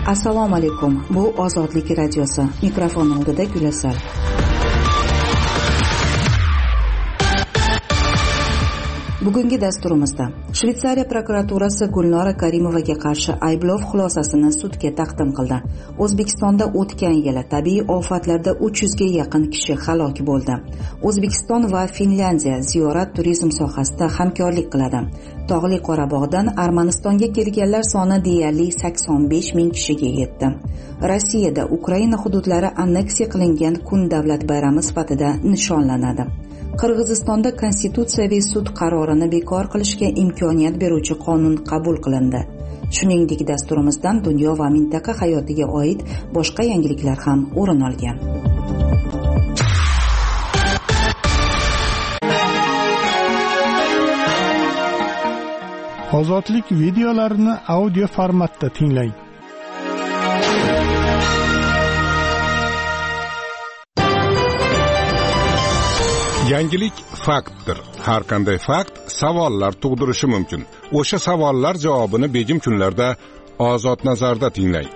Assalomu alaykum. Bu Ozodlik radiosi. Mikrofon oldida Gulasal. Bugungi dasturimizda Shveysariya prokuraturasi Gulnora Karimovaga qarshi ayblov xulosasini sudga taqdim qildi. O'zbekistonda o'tgan yili tabiiy ofatlarda 300 ga yaqin kishi halok bo'ldi. O'zbekiston va Finlyandiya ziyorat turizm sohasida hamkorlik qiladi. Tog'li Qorabog'dan Armanistonga kelganlar soni deyarli 85 ming kishiga yetdi. Rossiyada Ukraina hududlari anneksiya qilingan kun davlat bayrami sifatida nishonlanadi. Qirg'izistonda Konstitutsiyaviy sud qarorini bekor qilishga imkoniyat beruvchi qonun qabul qilindi. Shuningdek, dasturimizdan dunyo va mintaqa hayotiga oid boshqa yangiliklar ham o'rin olgan. Ozodlik videolarini audio formatda tinglang. Yangilik faktdir. Har qanday fakt savollar tug'dirishi mumkin. O'sha savollar javobini begim kunlarda Ozod nazarda tinglang.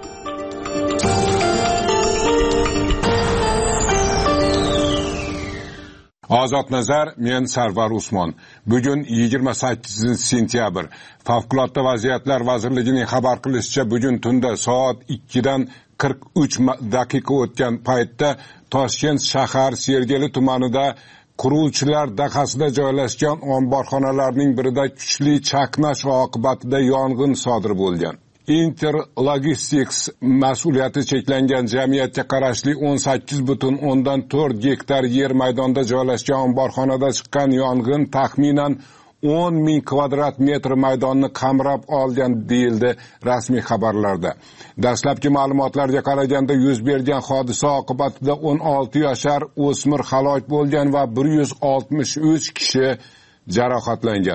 Ozod nazar, men Sarvar Usmon. Bugun 28-sentyabr. Favqulodda vaziyatlar vazirligining xabar qilishicha, bugun tunda soat 2 dan 43 daqiqa o'tgan paytda Toshkent shahar Sergeli tumanida quruvchilar dahasida joylashgan omborxonalarning birida kuchli chaqnash oqibatida yong'in sodir bo'lgan. Interlogistics mas'uliyati cheklangan jamiyatga qarashli 18,4 gektar yer maydonida joylashgan omborxonada chiqqan yong'in taxminan 10 ming kvadrat metr maydonni qamrab olgan deyildi rasmiy xabarlarda. Dastlabki ma'lumotlarga qaraganda yuz bergan hodisa oqibatida 16 yashar o'smir halok bo'lgan va 163 kishi jarohatlangan.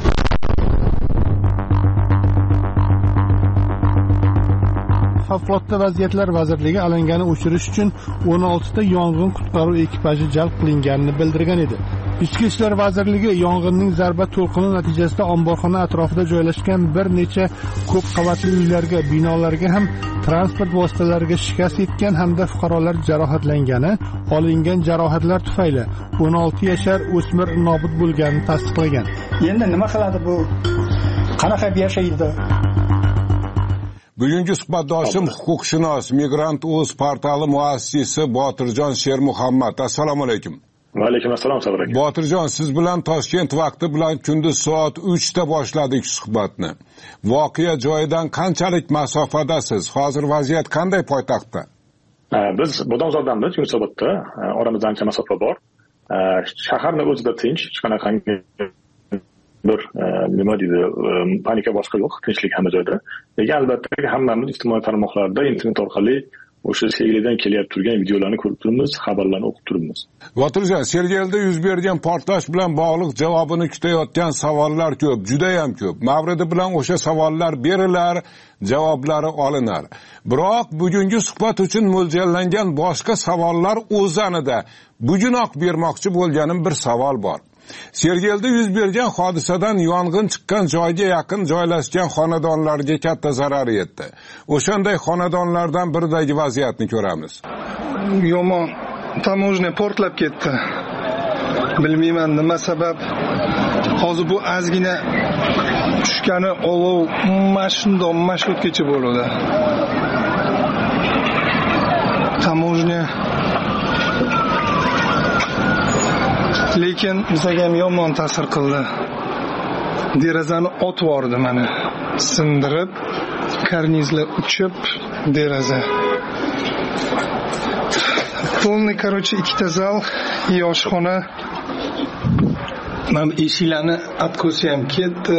Favqulodda vaziyatlar vazirligi alangani o'chirish uchun 16 ta yong'in qutqaruv ekipaji jalb qilinganini bildirgan edi. Ichki ishlar vazirligi yong'inning zarba to'lqini natijasida omborxona atrofida joylashgan bir necha ko'p qavatli uylarga, binolarga ham transport vositalariga shikast yetgan hamda fuqarolar jarohatlangani, olingan jarohatlar tufayli 16 yashar o'smir nobud bo'lganini tasdiqlagan. Endi nima qiladi bu? Qanaqa yashaydi? Bugungi suhbatdoshim huquqshunos, Migrant.uz portali muassisi Botirjon Shermuhammad. Assalomu alaykum. Va alaykum assalom Sabr aka. Botirjon, siz bilan Toshkent vaqti bilan kunduz soat 3 da boshladik suhbatni. Voqea joyidan qanchalik masofadasiz? Hozir vaziyat qanday poytaxtda? Biz Bodomzordamiz, Yunusobodda. Oramizda ancha masofa bor. Shaharning o'zida tinch, hech qanaqa bir nima deydi, panika boshqa yo'q, tinchlik hamma joyda. Lekin albatta hammamiz ijtimoiy tarmoqlarda internet orqali o'sha Sergelidan kelyapti turgan videolarni ko'rib turibmiz, xabarlarni o'qib turibmiz. Botirjon, Sergelida yuz bergan portlash bilan bog'liq javobini kutayotgan savollar ko'p, juda ham ko'p. Mavridi bilan o'sha savollar berilar, javoblari olinar. Biroq bugungi suhbat uchun mo'ljallangan boshqa savollar o'zanida. Bugunoq bermoqchi bo'lganim bir savol bor. Sergelida yuz bergan hodisadan yong'in chiqqan joyga yaqin joylashgan xonadonlarga katta zarar yetdi. O'shanday xonadonlardan biridagi vaziyatni ko'ramiz. Yomon, tamojna portlab ketdi. Bilmayman nima sabab. Hozir bu ozgina tushgani olov mashhurgacha bo'ladi. Tamojna lekin bizga ham yomon ta'sir qildi. Derazani otib yordi meni. Sindirib, karnizlar uchib, deraza. Polni, короче, ikkita zal, yoshxona. Men eshiklarni atkosi ham ketdi.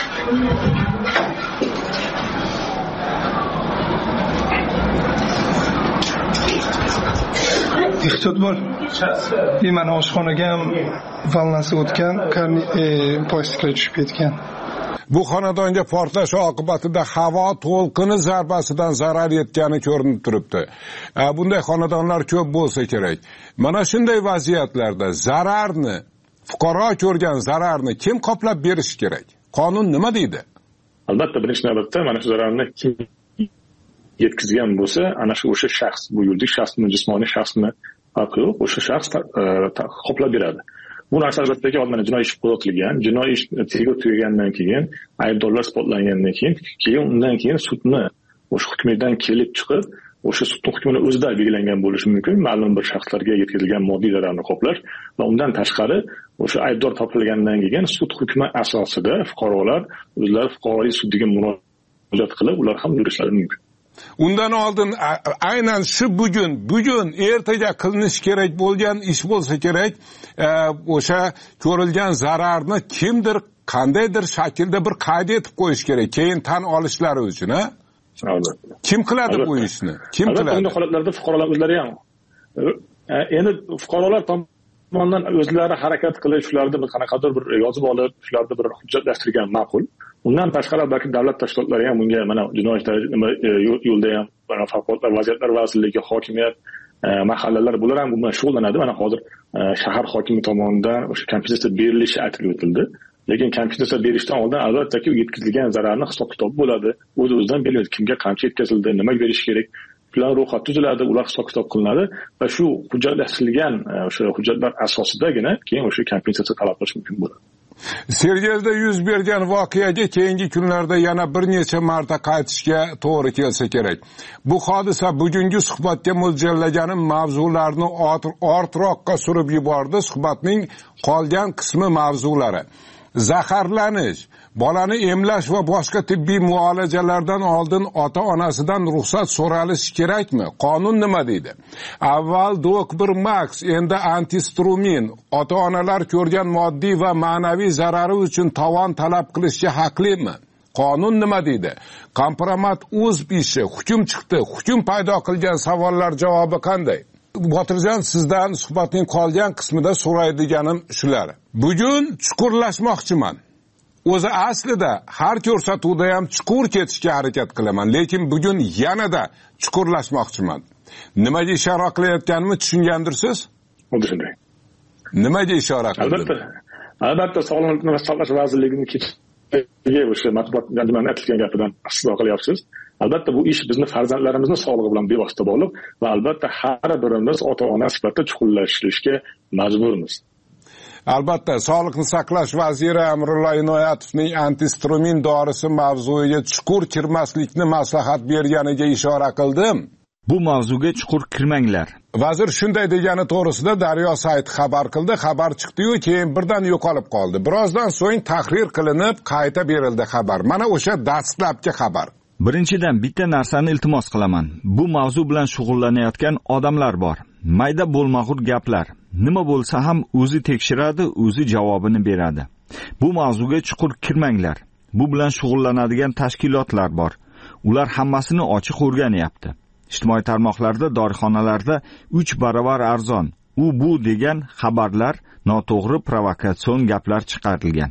Ehtiyot bo'l. Men oshxonaga ham vannasi o'tgan, plastiklar tushib ketgan. Bu xonadonga portlash oqibatida havo to'lqini zarbasidan zarar yetgani ko'rinib turibdi. Bunday xonadonlar ko'p bo'lsa kerak. Mana shunday vaziyatlarda zararni, fuqaro ko'rgan zararni kim qoplab berishi kerak? Qonun nima deydi? Albatta birinchi navbatda mana shu zararni kim yetkazgan bo'lsa, ana o'sha shaxs, bu yuridik shaxsmi, jismoniy shaxsmi farqi yo'q, o'sha shaxs qoplab beradi. Bu narsa albatta jinoiy ish qo'zg'atilgan, jinoiy ish tergov tugagandan keyin, aybdorlar isbotlangandan keyin undan keyin sudni o'sha hukmidan kelib chiqib, o'sha sud hukmini o'zida belgilangan bo'lishi mumkin, ma'lum bir shaxslarga yetkazilgan moddiy zararni qoplash va undan tashqari o'sha aybdor topilgandan keyin sud hukmi asosida fuqarolar o'zlari fuqaroviy sudga murojaat qilib, ular ham yurishlari mumkin. Undan oldin aynan shu bugun ertaga qilinish kerak bo'lgan ish bo'lsa kerak, o'sha ko'rilgan zararni kimdir qandaydir shaklda bir qayd etib qo'yish kerak, keyin tan olishlari uchun, ha? Kim qiladi bu ishni? Kim qiladi? Bunday holatlarda fuqarolar o'zlari ham endi fuqarolar tomonidan o'zlari harakat qilish, shularni bir qanaqadir bir yozib olib, shularni bir hujjatlashtirgan ma'qul. Undan tashqari balki davlat tashkilotlari ham bunga mana jinoiy yo'lda ham favqulodda vaziyatlar vazirligi, hokimiyat, mahallalar bular ham bundan shug'ullanadi. Mana hozir shahar hokimi tomonidan o'sha kompensatsiya berilishi aytilib o'tildi. Lekin kompensatsiya berishdan oldin albatta yetkazilgan zararni hisob-kitob bo'ladi. O'z-o'zidan belgilanadi, kimga qancha yetkazildi, nima berish kerak. Plan ro'yxat tuziladi, ular hisob-kitob qilinadi va shu hujjatlashtirilgan o'sha hujjatlar asosidagina keyin o'sha kompensatsiya talab qilish mumkin bo'ladi. Sergelda yuz bergan voqeaga keyingi kunlarda yana bir necha marta qaytishga to'g'ri kelsa kerak. Bu hodisa bugungi suhbatga mo'ljallaganim mavzularni ortroqqa surib yubordi. Suhbatning qolgan qismi mavzulari: zaharlanish, bolani emlash va boshqa tibbiy muolajalardan oldin ota-onasidan ruxsat so'ralishi kerakmi? Qonun nima deydi? Avval Dok1 Max, endi antistrumin. Ota-onalar ko'rgan moddiy va ma'naviy zarari uchun tovon talab qilishga haqlimi? Qonun nima deydi? Kompromat o'z ishi, hukm chiqdi. Hukm paydo qilgan savollar javobi qanday? Botirjon, sizdan suhbatning qolgan qismida so'raydiganim shular. Bugun chuqurlashmoqchiman. O'zi aslida har ko'rsatuvda ham chuqur ketishga harakat qilaman, lekin bugun yanada chuqurlashmoqchiman. Nimaga ishora qilayotganimni tushungandirsiz? Xuddi shunday. Nimaga ishora qildim? Albatta Sog'liqni saqlash vazirligining kechagi o'sha matbuot anjumanida aytilgan gapidan istisno qilyapsiz. Albatta bu ish bizni farzandlarimizni sog'lig'i bilan bevosita bog'liq va albatta har birimiz ota-ona sifatida chuqurlashishga majburmiz. Albatta, Sog'liqni saqlash vaziri Amrulla Inoyatovning antistrumin dorisi mavzuiga chuqur kirmaslikni maslahat berganiga ishora qildim. Bu mavzuga chuqur kirmanglar. Vazir shunday degani to'g'risida Daryo sayti xabar qildi. Xabar chiqdi-yu, keyin birdan yo'qolib qoldi. Birozdan so'ng tahrir qilinib, qayta berildi xabar. Mana o'sha dastlabki xabar. Birinchidan bitta narsani iltimos qilaman. Bu mavzu bilan shug'ullanayotgan odamlar bor. Mayda bo'lmag'ur gaplar. Nima bo'lsa ham o'zi tekshiradi, o'zi javobini beradi. Bu mavzuga chuqur kirmanglar. Bu bilan shug'ullanadigan tashkilotlar bor. Ular hammasini ochiq o'rganyapti. Ijtimoiy tarmoqlarda, dorixonalarda 3 barobar arzon, bu degan xabarlar, noto'g'ri provokatsion gaplar chiqarilgan.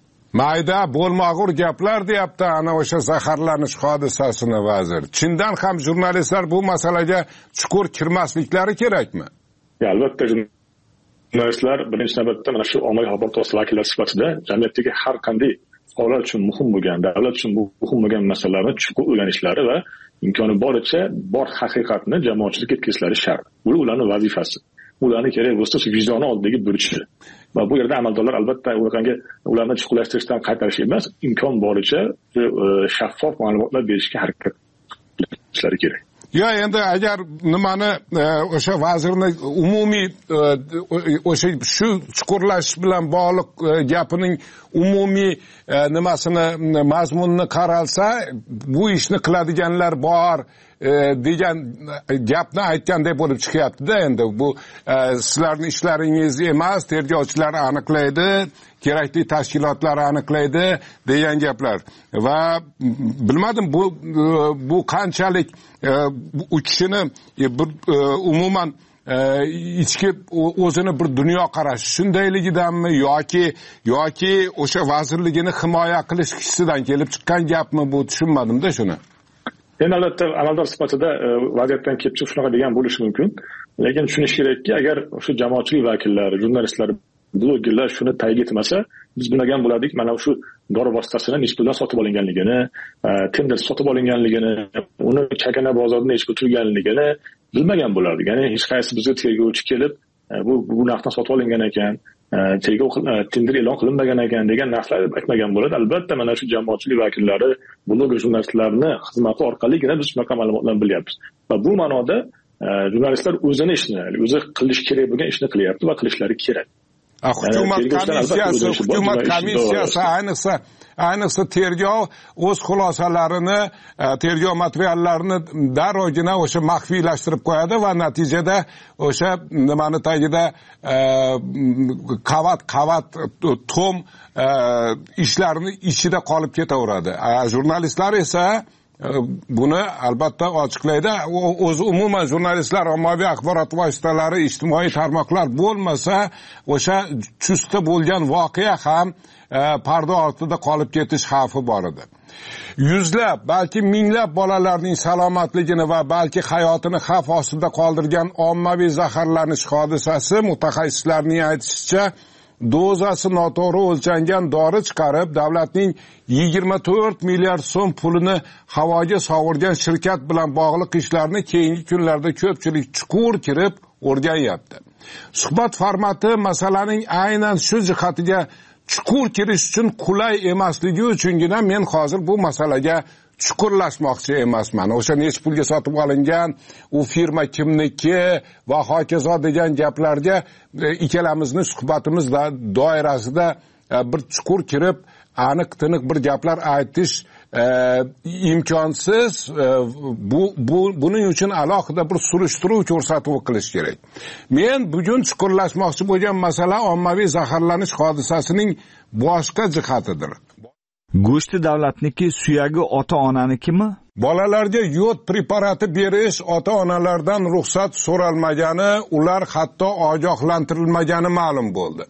Mayda bo'lmag'ur gaplar deyapti ana o'sha zaharlanish hodisasini vazir. Chindan ham jurnalistlar bu masalaga chuqur kirmasliklari kerakmi? Albatta jurnalistlar birinchi navbatda mana shu ommaviy axborot vositalari vakillari sifatida jamiyatdagi har qanday fuqarolar uchun muhim bo'lgan, davlat uchun muhim bo'lgan masalalarni chuqur o'rganishlari va imkoni boricha bor haqiqatni jamoatchilikka yetkazishlari shart. Bu ularning vazifasi. Ularning kerak bo'lsa vijdoni oldidagi burchi. Va bu yerda amaldorlar albatta ularni chuqurlashtirishdan qaytarish emas, imkon boricha shaffof ma'lumotlar berishga harakat qilishlari kerak. Ya endi agar nimani o'sha vazirning umumiy o'sha shu chuqurlash bilan bog'liq gapining umumiy nimasini mazmunini qaralsa, bu ishni qiladiganlar bor degan gapni aytgandek bo'lib chiqyapti-da. Endi bu sizlarning ishlaringiz emas, tergovchilar aniqlaydi, kerakli tashkilotlar aniqlaydi degan gaplar. Va bilmadim bu qanchalik u kishini umuman ichki o'zini bir dunyo qarashi shundayligidanmi yoki o'sha vazirligini himoya qilish kishisidan kelib chiqqan gapmi, bu tushunmadim-da shuni. Endi albatta amaldor sifatida vaziyatdan kelib chiqib shunaqa degan bo'lishi mumkin. Lekin tushunish kerakki, agar o'sha jamoatchilik vakillari, jurnalistlar, blogerlar shuni ta'kid etmasa, biz bilmagan bo'lardik mana shu dori vositasini nechta puldan sotib olinganligini, tender sotib olinganligini, uni chakana bozordan hech turganligini bilmagan bo'lardik. Ya'ni hech qaysi bizga tergovchi kelib bu narxdan sotib olingan ekan, tergov tender e'lon qilinmagan ekan degan narsalar aytmagan bo'ladi. Albatta mana shu jamoatchilik vakillari, bloger jurnalistlarni xizmati orqaligina biz shunaqa ma'lumotlarni bilyapmiz. Va bu ma'noda jurnalistlar o'zini ishini, o'zi qilish kerak bo'lgan ishni qilyapti va qilishlari kerak. Hukumat komissiyasi ayniqsa tergov o'z xulosalarini, tergov materiallarini darrogina o'sha maxfiylashtirib qo'yadi va natijada o'sha nimani tagida qavat tom ishlarni ichida qolib ketaveradi. Jurnalistlar esa buni albatta ochiqlaydi. O'zi umuman jurnalistlar, ommaviy axborot vositalari, ijtimoiy tarmoqlar bo'lmasa, o'sha chustda bo'lgan voqea ham parda ortida qolib ketish xavfi bor edi. Yuzlab, balki minglab bolalarning salomatligini va balki hayotini xavf ostida qoldirgan ommaviy zaharlanish hodisasi mutaxassislarning aytishicha dozasi noto'g'ri o'lchangan dori chiqarib, davlatning 24 milliard so'm pulini havoga sovurgan shirkat bilan bog'liq ishlarni keyingi kunlarda ko'pchilik chuqur kirib o'rganyapti. Suhbat formati masalaning aynan shu jihatiga chuqur kirish uchun qulay emasligi uchungina men hozir bu masalaga chuqurlashmoqchi emasman. O'sha necha pulga sotib olingan, u firma kimniki va hokazo degan gaplarga ikkalamizni suhbatimiz doirasida bir chuqur kirib, aniq-tiniq bir gaplar aytish imkonsiz. Buning uchun alohida bir surishtiruv ko'rsatuvi qilish kerak. Men bugun chuqurlashmoqchi bo'lgan masala ommaviy zaharlanish hodisasining boshqa jihatidir. Go'shti davlatniki, suyagi ota-onanikimi? Bolalarga yod preparati berish ota-onalardan ruxsat so'ralmagani, ular hatto ogohlantirilmagani ma'lum bo'ldi.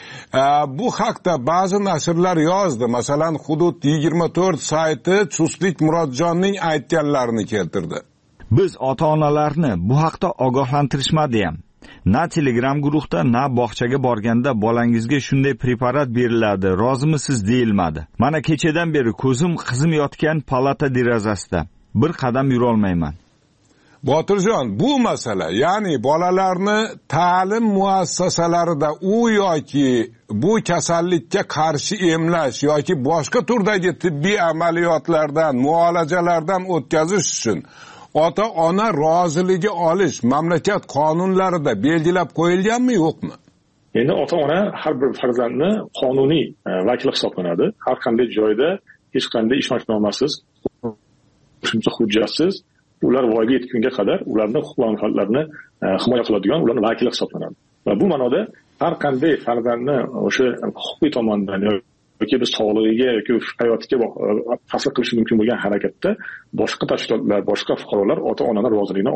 Bu haqda ba'zi nashrlar yozdi. Masalan, Hudud 24 sayti Chustlik Murodjonning aytganlarini keltirdi. Biz ota-onalarni bu haqda ogohlantirishmadi ham. Na Telegram guruhda, na bog'chaga borganda bolangizga shunday preparat beriladi, rozimisiz deyilmadi. Mana kechadan beri ko'zim qizim yotgan palata derazasida. Bir qadam yura olmayman. Botirjon, bu masala, ya'ni bolalarni ta'lim muassasalarida u yoki bu kasallikka qarshi emlash yoki boshqa turdagi tibbiy amaliyotlardan, muolajalardan o'tkazish uchun ota-ona roziligi olish mamlakat qonunlarida belgilab qo'yilganmi, yo'qmi? Endi ota-ona har bir farzandni qonuniy vakili hisoblanadi. Har qanday joyda hech qanday ishonchnomasiz, qo'shimcha hujjatsiz ular voyaga yetgunga qadar ularning huquq va manfaatlarini himoya qiladigan ularning vakili hisoblanadi. Va bu ma'noda har qanday farzandni o'sha huquqiy tomondan yoki biz sog'lig'iga yoki hayotiga ta'sir qilishi mumkin bo'lgan harakatda boshqa tashkilotlar, boshqa fuqarolar ota-onalar roziligidan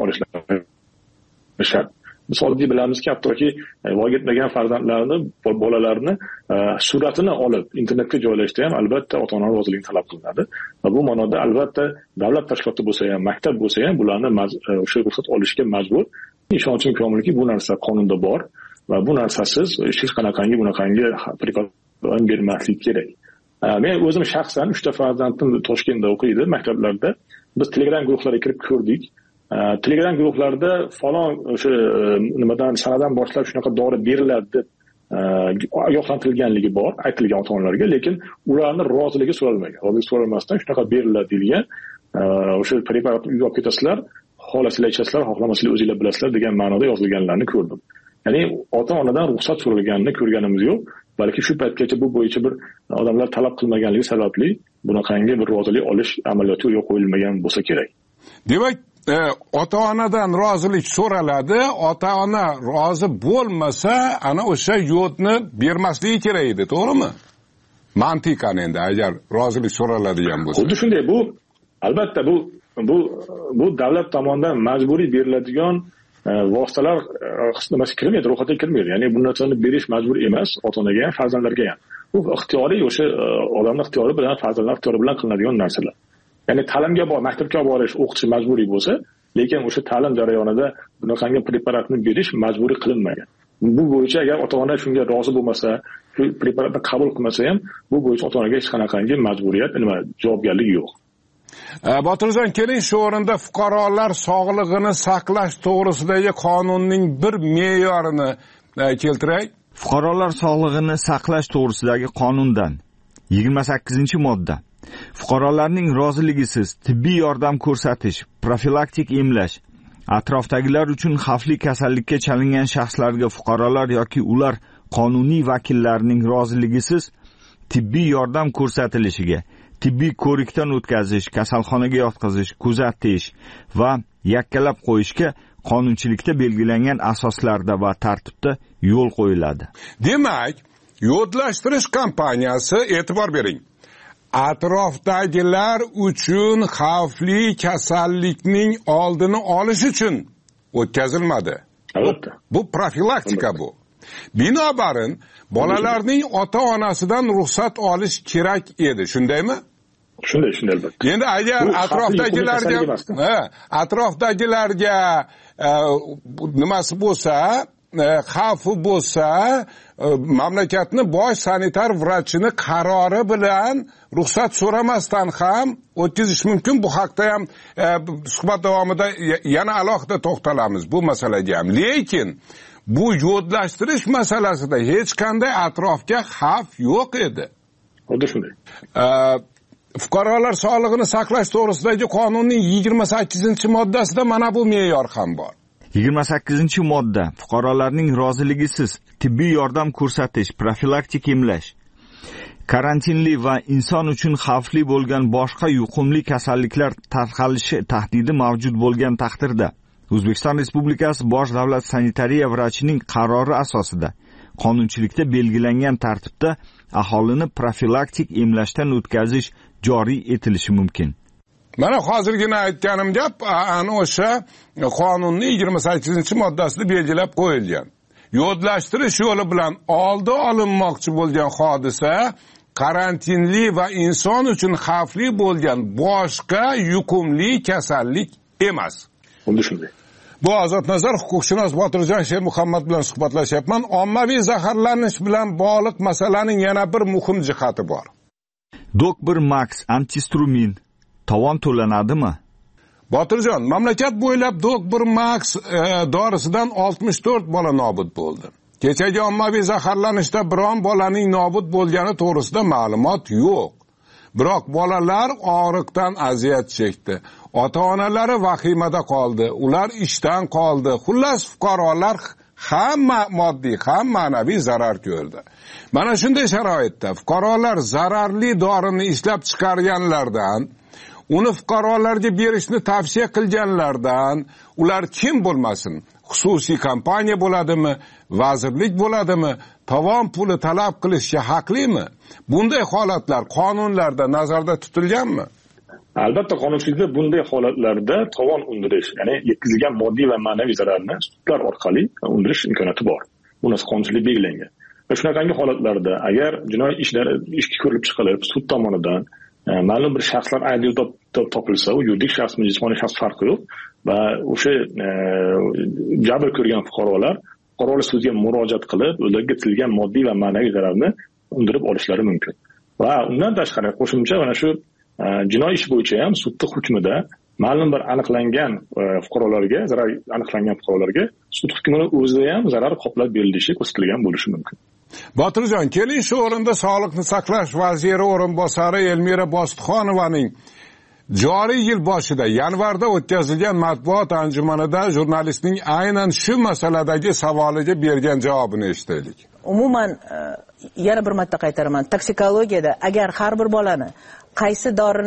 olishlari shart. Biz oddiy bilamizki, hattoki voyaga yetmagan farzandlarni, bolalarni suratini olib internetga joylashda ham albatta ota-ona roziligini talab qilinadi. Va bu ma'noda albatta davlat tashkiloti bo'lsa ham, maktab bo'lsa ham bularni o'sha ruxsat olishga majbur. Ishonchim komilki, bu narsa qonunda bor va bu narsasiz hech qanaqangi bunaqangi preparat bermaslik kerak. Men o'zim shaxsan 3 ta farzandim Toshkentda o'qiydi, maktablarda. Biz Telegram guruhlariga kirib ko'rdik. Telegram guruhlarda falon o'sha nimadan sanadan boshlab shunaqa dori beriladi deb ogohlantirilganligi bor, aytilgan ota-onalarga, lekin ularning roziligi so'ralmagan. Rozilik so'ralmasdan shunaqa beriladi deyilgan. O'sha preparatni uyga olib ketasizlar, xohlasizlar ichasizlar, xohlamasizlar o'zingizlar bilasizlar degan ma'noda yozilganlarini ko'rdim. Ya'ni ota-onadan ruxsat so'ralganini ko'rganimiz yo'q, balki shu paytgacha bu bo'yicha bir odamlar talab qilmaganligi sababli bunaqangi bir rozilik olish amaliyoti yo'q qo'yilmagan bo'lsa kerak. Demak, ota-onadan rozilik so'raladi, ota-ona rozi bo'lmasa, ana o'sha yodni bermasligi kerak edi, to'g'rimi? Mantiqan endi agar rozilik so'raladigan bo'lsa. Xuddi shunday, bu albatta bu davlat tomonidan majburiy beriladigan vositalar nimasi kirmaydi, ro'yxatga kirmaydi. Ya'ni bu narsani berish majbur emas, ota-onaga ham, farzandlarga ham. Bu ixtiyoriy, o'sha odamning ixtiyori bilan, farzandlar ixtiyori bilan qilinadigan narsalar. Ya'ni ta'limga maktabga borish, o'qitish majburiy bo'lsa, lekin o'sha ta'lim jarayonida bunaqangi preparatni berish majburiy qilinmagan. Bu bo'yicha agar ota-ona shunga rozi bo'lmasa, shu preparatni qabul qilmasa ham, bu bo'yicha ota-onaga hech qanaqangi majburiyat, javobgarlik yo'q. Botirjon, keling shu o'rinda fuqarolar sog'lig'ini saqlash to'g'risidagi qonunning bir me'yorini keltiray. Fuqarolar sog'lig'ini saqlash to'g'risidagi qonundan 28-modda fuqarolarning roziligisiz tibbiy yordam ko'rsatish, profilaktik emlash, atrofdagilar uchun xavfli kasallikka chalingan shaxslarga fuqarolar yoki ular qonuniy vakillarining roziligisiz tibbiy yordam ko'rsatilishiga, tibbiy ko'rikdan o'tkazish, kasalxonaga yotqizish, kuzatish va yakkalab qo'yishga qonunchilikda belgilangan asoslarda va tartibda yo'l qo'yiladi. Demak, yo'llashtirish kompaniyasi, e'tibor bering, atrofdagilar uchun xavfli kasallikning oldini olish uchun o'tkazilmadi. Albatta. Bu profilaktika bu. Binobarin bolalarning ota-onasidan ruxsat olish kerak edi, shundaymi? Shunday albatta. Endi agar atrofdagilarga nimasi bo'lsa, xavfi bo'lsa, mamlakatni bosh sanitar vrachini qarori bilan ruxsat so'ramasdan ham o'tkazish mumkin. Bu haqda ham suhbat davomida yana alohida to'xtalamiz bu masalaga ham. Lekin bu yo'llashtirish masalasida hech qanday atrofga xavf yo'q edi. Xuddi shunday. Fuqarolar sog'lig'ini saqlash to'g'risidagi qonunning 28-moddasida mana bu me'yor ham bor. 28-modda fuqarolarning roziligisiz tibbiy yordam ko'rsatish, profilaktik emlash, karantinli va inson uchun xavfli bo'lgan boshqa yuqumli kasalliklar tarqalishi tahdidi mavjud bo'lgan taqdirda O'zbekiston Respublikasi Bosh davlat sanitariya vrachining qarori asosida qonunchilikda belgilangan tartibda aholini profilaktik emlashdan o'tkazish joriy etilishi mumkin. Mana hozirgina aytganim gap ana o'sha qonunning 28-moddasida belgilab qo'yilgan. Yo'llashtirish yo'li bilan oldi olinmoqchi bo'lgan hodisa karantinli va inson uchun xavfli bo'lgan boshqa yuqumli kasallik emas. Xuddi shunday. Bu Ozod nazar huquqshunos Botirjon Shermuhammad bilan suhbatlashayapman. Ommaviy zaharlanish bilan bog'liq masalaning yana bir muhim jihati bor. Dok1 Max antistrumin tovon to'lanadimi? Botirjon, mamlakat bo'ylab Dok1 Max dorisidan 64 bola nobud bo'ldi. Kechagi ommaviy zaharlanishda biron bolaning nobud bo'lgani to'g'risida ma'lumot yo'q. Biroq bolalar og'riqdan aziyat chekdi. Ota-onalari vahimada qoldi. Ular ishdan qoldi. Xullas, fuqarolar ham moddiy, ham ma'naviy zarar ko'rdi. Mana shunday sharoitda fuqarolar zararli dorini ishlab chiqarganlardan, uni fuqarolarga berishni tavsiya qilganlardan, ular kim bo'lmasin, xususiy kompaniya bo'ladimi, vazirlik bo'ladimi, tovon puli talab qilishga haqlimi? Bunday holatlar qonunlarda nazarda tutilganmi? Albatta, qonunchilikda bunday holatlarda tovon undirish, ya'ni yetkazilgan moddiy va ma'naviy zararni sudlar orqali undirish imkoniyati bor. Bu narsa qonunchilik belgilangan. Va shunaqangi holatlarda agar jinoiy ishga ko'rilib chiqilib, sud tomonidan ma'lum bir shaxslar aybdor topilsa, u yuridik shaxsmi, jismoniy shaxs farqi yo'q va o'sha jabr ko'rgan fuqarolar sudga murojaat qilib, ularga yetkazilgan moddiy va ma'naviy zararni undirib olishlari mumkin. Va undan tashqari qo'shimcha mana shu jinoiy ish bo'yicha ham sudning hukmida ma'lum bir aniqlangan fuqarolarga, zarar aniqlangan fuqarolarga sud hukmini o'zida ham zarar qoplab berilishi ko'rsatilgan bo'lishi mumkin. Botirjon, keling shu o'rinda Sog'liqni saqlash vaziri o'rinbosari Elmira Bositxonovaning joriy yil boshida yanvarda o'tkazilgan matbuot anjumanida jurnalistning aynan shu masaladagi savoliga bergan javobini eshitaylik. Umuman yana bir marta qaytaraman, toksikologiyada agar har bir bolani qaysi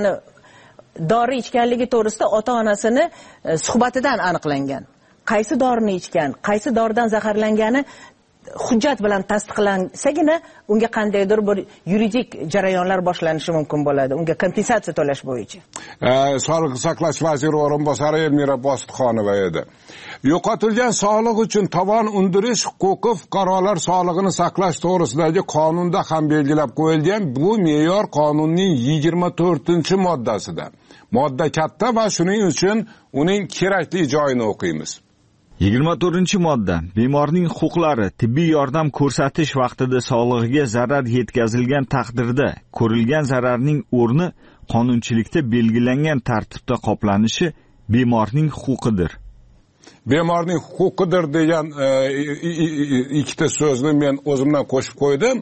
dori ichganligi to'g'risida ota-onasini suhbatidan aniqlangan. Qaysi dorini ichgan, qaysi doridan zaharlangani hujjat bilan tasdiqlansagina unga qandaydir bir yuridik jarayonlar boshlanishi mumkin bo'ladi. Unga kompensatsiya to'lash bo'yicha. Sog'liqni saqlash vaziri o'rinbosari Elmira Bositxonova edi. Yo'qotilgan sog'liq uchun tovon undirish huquqi fuqarolar sog'lig'ini saqlash to'g'risidagi qonunda ham belgilab qo'yilgan. Bu me'yor qonunning 24-moddasida. Modda katta va shuning uchun uning kerakli joyini o'qiymiz. 24-modda bemorning huquqlari tibbiy yordam ko'rsatish vaqtida sog'lig'iga zarar yetkazilgan taqdirda ko'rilgan zararning o'rni qonunchilikda belgilangan tartibda qoplanishi bemorning huquqidir. Bemorning huquqidir degan ikkita so'zni men o'zimdan qo'shib qo'ydim.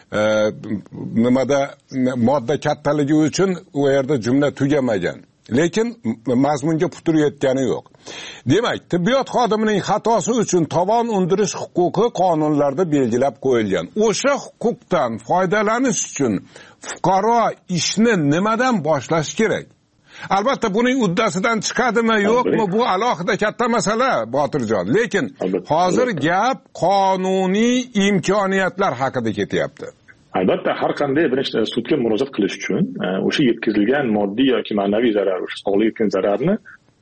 Nimada modda kattaligi uchun u yerda jumla tugamagan. Lekin mazmunga putur yetgani yo'q. Demak, tibbiyot xodimining xatosi uchun tovon undirish huquqi qonunlarda belgilab qo'yilgan. O'sha huquqdan foydalanish uchun fuqaro ishni nimadan boshlash kerak? Albatta buning uddasidan chiqadimi yo'qmi, bu alohida katta masala, Botirjon. Lekin hozir gap qonuniy imkoniyatlar haqida ketyapti. Albatta har qanday bir sudga murojaat qilish uchun o'sha yetkazilgan moddiy yoki ma'naviy zarar, o'sha sog'liqqa yetgan zararni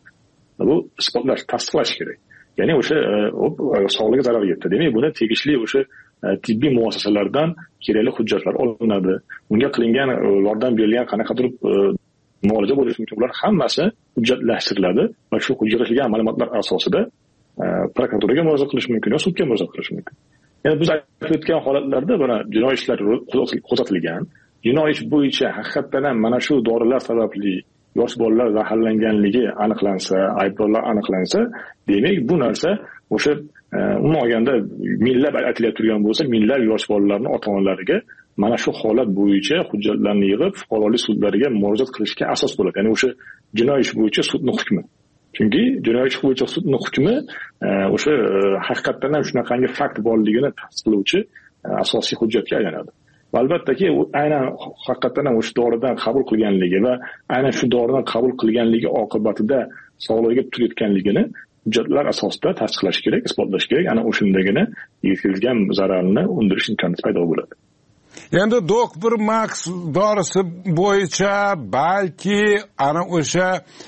bu isbotlash, tasdiqlash kerak. Ya'ni o'sha sog'liqqa zarar yetdi. Demak, buni tegishli o'sha tibbiy muassasalardan kerakli hujjatlar olinadi. Unga qilingan yordam berilgan qanaqadir muolaja bo'lishi mumkin. Ular hammasi hujjatlashtiriladi va shu hujjatlashtirilgan ma'lumotlar asosida prokuraturaga murojaat qilish mumkin yoki sudga murojaat qilish mumkin. Yani biz aytib o'tgan holatlarda buni jinoiy ishlar qo'zg'atilgan. Jinoiy ish bo'yicha haqiqatan ham mana shu dorilar sababli yosh bolalar zaharlanganligi aniqlansa, aybdorlar aniqlansa, demak bu narsa o'sha umuman olganda minglab aytilib turgan bo'lsa, minglab yosh bolalarning ota-onalariga mana shu holat bo'yicha hujjatlarni yig'ib fuqarolik sudlariga murojaat qilishga asos bo'ladi. Ya'ni o'sha jinoiy ish bo'yicha sudning hukmi. Chunki jinoiy ish bo'yicha sudning hukmi o'sha haqiqatan ham shunaqangi fakt borligini tasdiqlovchi asosiy hujjatga aylanadi. Va albattaki aynan haqiqatan ham o'sha doridan qabul qilganligi va aynan shu doridan qabul qilganligi oqibatida sog'lig'iga putur yetganligini hujjatlar asosida tasdiqlash kerak, isbotlash kerak. Ana o'shindagina yetkazilgan zararni undirish imkoniyati paydo bo'ladi. Endi Doktor Max dorisi bo'yicha balki ana o'sha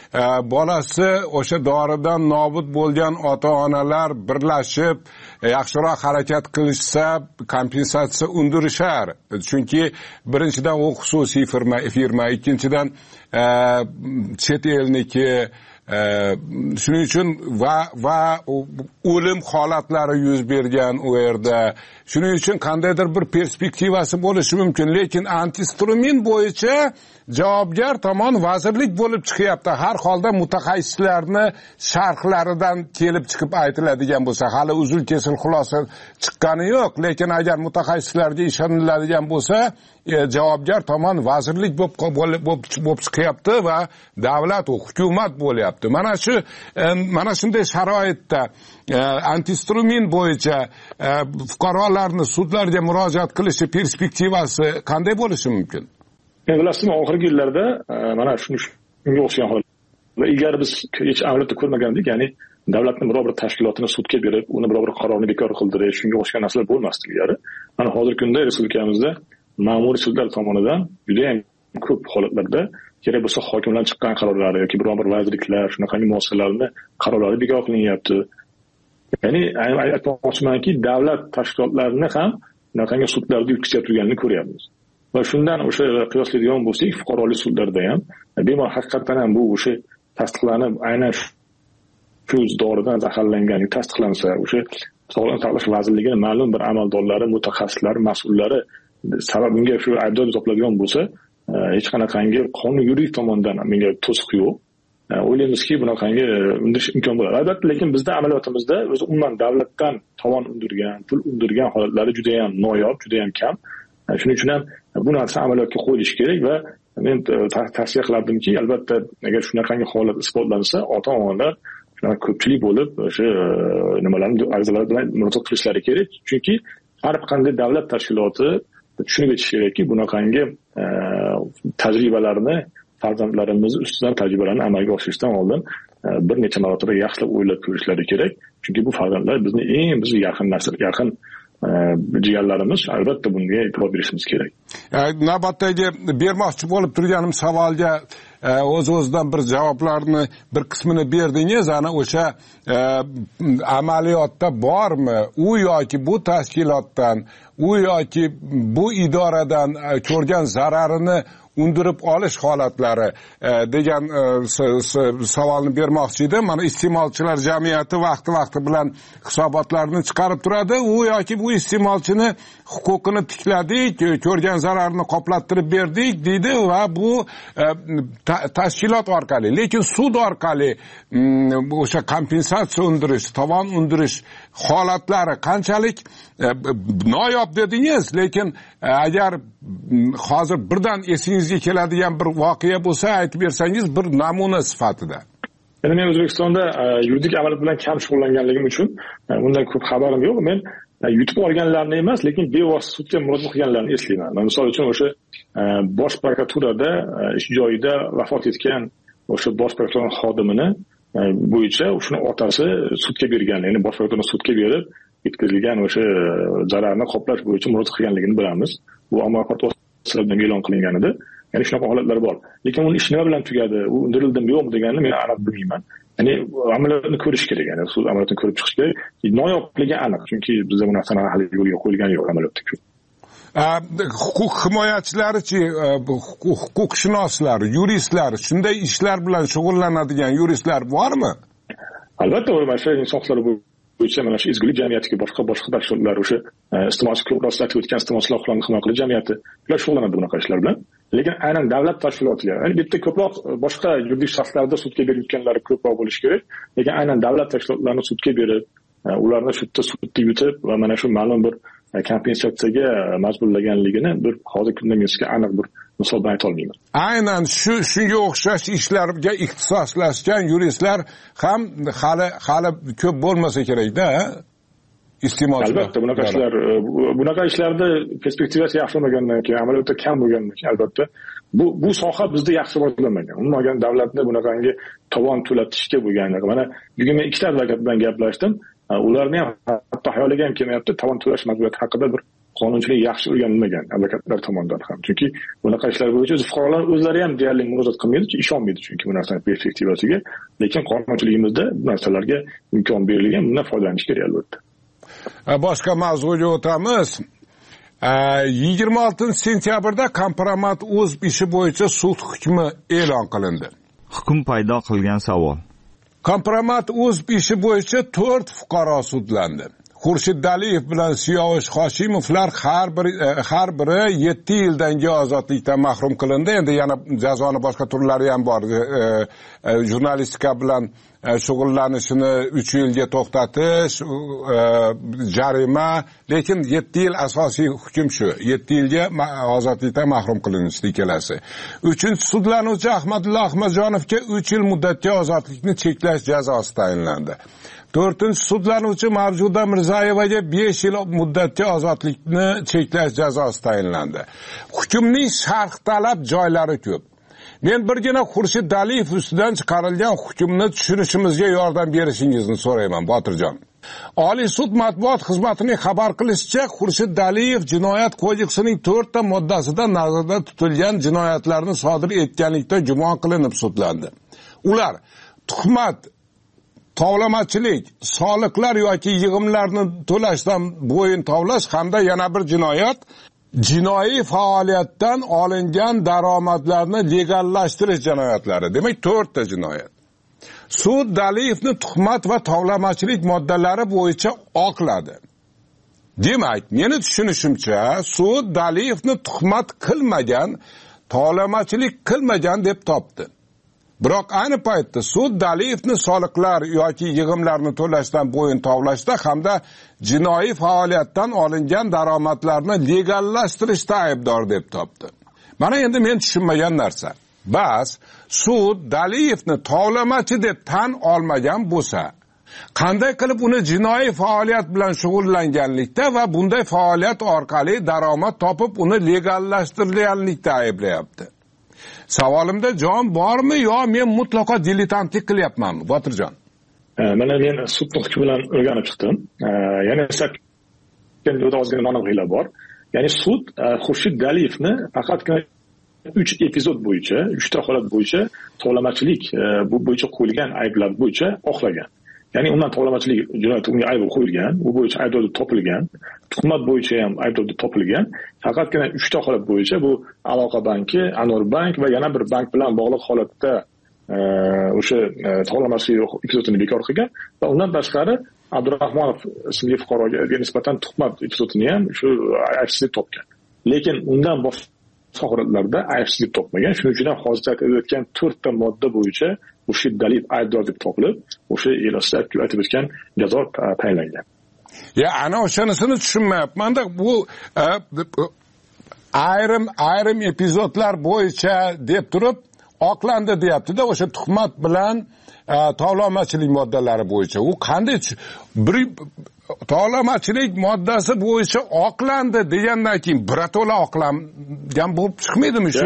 bolasi o'sha doridan nobud bo'lgan ota-onalar birlashib yaxshiroq harakat qilishsa kompensatsiya undirishar. Chunki birinchidan u xususiy firma, ikkinchidan chet elniki, shuning uchun va o'lim holatlari yuz bergan u yerda. Shuning uchun qandaydir bir perspektivasi bo'lishi mumkin, lekin antistrumin bo'yicha javobgar tomon vazirlik bo'lib chiqyapti. Har holda mutaxassislarni sharhlaridan kelib chiqib aytiladigan bo'lsa, hali uzul kesil xulosa chiqqani yo'q, lekin agar mutaxassislarga ishoniladigan bo'lsa, javobgar tomon vazirlik bo'lib chiqyapti va davlat va hukumat bo'lyapti. Mana shunday sharoitda antistrumin bo'yicha fuqarolarni sudlarga murojaat qilishi perspektivasi qanday bo'lishi mumkin? Bilasizmi, oxirgi yillarda mana shunga o'xshagan holatlar ilgari biz hech avlatda ko'rmagandik. Ya'ni davlatning biror bir tashkilotini sudga berib, uni biror bir qarorni bekor qildirish, shunga o'xshagan narsalar bo'lmasdi ilgari. Mana hozirgi kunda respublikamizda ma'muriy sudlar tomonidan juda ham ko'p holatlarda kerak bo'lsa hokimlar chiqqan qarorlari yoki biror bir vazirliklar, shunaqangi muassasalarning qarorlari bekor qilinyapti. Ya'ni aytmoqchimanki, davlat tashkilotlarini ham shunaqangi sudlarda yutqizayotganini ko'ryapmiz. Va shundan o'sha qiyoslaydigan bo'lsak, fuqarolik sudlarida ham bemor haqiqatan ham bu o'sha tasdiqlanib, aynan shu doridan zaharlangan tasdiqlansa, o'sha Sog'liqni saqlash vazirligining ma'lum bir amaldorlari, mutaxassislari, mas'ullari sabab bunga shu aybdor topiladigan bo'lsa, hech qanaqangi qonun yuridik tomondan menga to'siq yo'q. O'ylaymizki, bunaqangi undirish imkon bo'ladi. Albatta, lekin bizda amaliyotimizda o'zi umuman davlatdan tovon undirgan, pul undirgan holatlari juda ham noyob, juda ham kam. Shuning uchun ham bu narsa amaliyotga qo'yilishi kerak va men tavsiya qilardimki, albatta agar shunaqangi holat isbotlansa, ota-onalar ko'pchilik bo'lib o'sha nimalarni arizalar bilan murojaat qilishlari kerak. Chunki har qanday davlat tashkiloti tushunib yetishi kerakki, bunaqangi tajribalarni farzandlarimiz ustidan tajribalarni amalga oshirishdan oldin bir necha marotaba yaxshilab o'ylab ko'rishlari kerak. Chunki bu farzandlar bizni eng yaqin jigarlarimiz, albatta bunga e'tibor berishimiz kerak. Navbatdagi bermoqchi bo'lib turganim savolga o'z-o'zidan bir javoblarni bir qismini berdingiz. Ana o'sha amaliyotda bormi u yoki bu tashkilotdan, u yoki bu idoradan ko'rgan zararini undirib olish holatlari degan savolni bermoqchi edim. Mana iste'molchilar jamiyati vaqti bilan hisobotlarni chiqarib turadi. U yoki bu iste'molchini huquqini tikladik, ko'rgan zararni qoplattirib berdik deydi va bu tashkilot orqali, lekin sud orqali o'sha kompensatsiya undirish, tovon undirish holatlari qanchalik noyob dedingiz, lekin agar hozir birdan esingizga keladigan bir voqea bo'lsa aytib bersangiz bir namuna sifatida. Men O'zbekistonda yuridik amal bilan kam shug'ullanganligim uchun undan ko'p xabarim yo'q. Men yutib olganlarni emas, lekin bevosita sudga murojaat qilganlarni eslayman. Misol uchun o'sha bosh prokuraturada ish joyida vafot etgan o'sha bosh prokuratura xodimini bo'yicha shuni otasi sudga bergan, ya'ni bosh prokuratura sudga berib yetkazilgan o'sha zararni qoplash bo'yicha murojaat qilganligini bilamiz. Bu ommaviy axborot vositalarida e'lon qilingan edi. Ya'ni shunaqa holatlar bor. Lekin uni ish nima bilan tugadi, u undirildimi yo'qmi deganini men aniq bilmayman. Ya'ni amaliyotni ko'rish kerak, ya'ni sud amaliyotini ko'rib chiqish kerak. Noyobligi aniq, chunki bizda bu narsani hali yo'lga qo'yilgan yo'q amaliyotda. Huquq himoyachilarichi, huquqshunoslar, yuristlar, shunday ishlar bilan shug'ullanadigan yuristlar bormi? Albatta, mana shu inson huquqlari bo'yicha mana shu ezgulik jamiyatiga boshqa tashkilotlar, o'sha iste'molchi ko'proq aytgan iste'molchilar huquqlarini himoya qilish jamiyati ular shug'ullanadi bunaqa ishlar bilan. Lekin aynan davlat tashkilotlari, ya'ni bitta ko'proq boshqa yuridik shaxslarda sudga berayotganlari ko'proq bo'lishi kerak. Lekin aynan davlat tashkilotlarini sudga berib, ularni sudda yutib va mana shu ma'lum bir kompensatsiyaga majburlaganligini bir hozir kunda men sizga aniq bir misol bilan ayta olmayman. Aynan shunga o'xshash ishlarga ixtisoslashgan yuristlar ham hali ko'p bo'lmasa kerak-da. Albatta, bunaqa ishlarda perspektivasi yaxshi bo'lmagandan keyin, amaliyotda kam bo'lgandan keyin albatta bu soha bizda yaxshi rivojlanmagan. Umuman davlatni bunaqangi tovon to'latishga bo'lgan. Mana bugun men ikkita advokat bilan gaplashdim. Ularni ham hatto xayoliga ham kelmayapti tovon to'lash majburiyati haqida bir qonunchilik yaxshi o'rganilmagan advokatlar tomonidan ham. Chunki bunaqa ishlar bo'yicha fuqarolar o'zlari ham deyarli murojaat qilmaydi, ishonmaydi chunki bu narsaning perspektivasiga. Lekin qonunchiligimizda bu narsalarga imkon berilgan, bundan foydalanish kerak albatta. Boshqa mavzuga o'tamiz. 26 sentyabrda Kompromat.uz ishi bo'yicha sud hukmi e'lon qilindi. Hukm paydo qilgan savol. Kompromat.uz ishi bo'yicha 4 fuqaro sudlandi. Xurshid Daliyev bilan Siyovush Hoshimovlar har biri 7 yildangi ozodlikdan mahrum qilindi. Endi yana jazoni boshqa turlari ham bor. Jurnalistika bilan shug'ullanishini 3 yilga to'xtatish, jarima, lekin 7 yil asosiy hukm shu. 7 yilga ozodlikdan mahrum qilinish ikkalasi. 3-chi sudlanuvchi Ahmadulla Ahmadjonovga 3 yil muddatga ozodlikni cheklash jazosi tayinlandi. 4-chi sudlanuvchi Mavjuda Mirzayevaga 5 yil muddatga ozodlikni cheklash jazosi tayinlandi. Hukmning sharh talab joylari ko'p. Men birgina Xurshid Daliyev ustidan chiqarilgan hukmni tushunishimizga yordam berishingizni so'rayman, Botirjon. Oliy sud matbuot xizmatining xabar qilishicha, Xurshid Daliyev jinoyat kodeksining 4 ta moddasida nazarda tutilgan jinoyatlarni sodir etganlikda gumon qilinib sudlandi. Ular tuhmat, tovlamachilik, soliqlar yoki yig'imlarni to'lashdan bo'yin tovlash hamda yana bir jinoyat jinoiy faoliyatdan olingan daromadlarni legallashtirish jinoyatlari. Demak, 4 ta jinoyat. Sud Daliyevni tuhmat va tovlamachilik moddalari bo'yicha oqladi. Demak, meni tushunishimcha, sud Daliyevni tuhmat qilmagan, tovlamachilik qilmagan deb topdi. Biroq ayni paytda sud Daliyevni soliqlar yoki yig'imlarni to'lashdan bo'yin tovlashda hamda jinoiy faoliyatdan olingan daromadlarni legallashtirishda aybdor deb topdi. Mana endi men tushunmagan narsa. Bas, sud Daliyevni tovlamachi deb tan olmagan bo'lsa, qanday qilib uni jinoiy faoliyat bilan shug'ullanganlikda va bunday faoliyat orqali daromad topib uni legallashtirganlikda ayblayapti? Savolimda jon bormi yo men mutlaqo diletantlik qilyapmanmi, Botirjon? Mana men sud hukmi bilan o'rganib chiqdim. Ya'ni endi ozgina noaniqliklar bor. Ya'ni sud Xurshid Daliyevni faqatgina 3 epizod bo'yicha, 3 ta holat bo'yicha tovlamachilik bu bo'yicha qo'yilgan ayblar bo'yicha oqlagan. ya'ni undan tovlamachilik jinoyati unga ayblov qo'yilgan, u bo'yicha aybdor deb topilgan, tuhmat bo'yicha ham aybdor deb topilgan. Faqatgina 3 ta holat bo'yicha bu Aloqa banki, Anor bank va yana bir bank bilan bog'liq holatda o'sha tovlamachilik epizodini bekor qilgan va undan tashqari Abdurahmonov ismli fuqaroga nisbatan tuhmat epizodini ham shu aybsiz deb topgan. Lekin undan boshqa holatlarda aybsiz deb topmagan. Shuning uchun ham hozircha aytayotgan 4 ta modda bo'yicha o'sha dalil aybdor deb topilib, o'sha elosida aytib o'tgan jazo tayinlangan. Ana o'shanisini tushunmayapman-da. Bu ayrim epizodlar bo'yicha deb turib oqlandi deyapti-da, o'sha tuhmat bilan tovlamachilik moddalari bo'yicha. U qanday bir tovlamachilik moddasi bo'yicha oqlandi degandan keyin birato'la oqlangan bo'lib chiqmaydimi shu?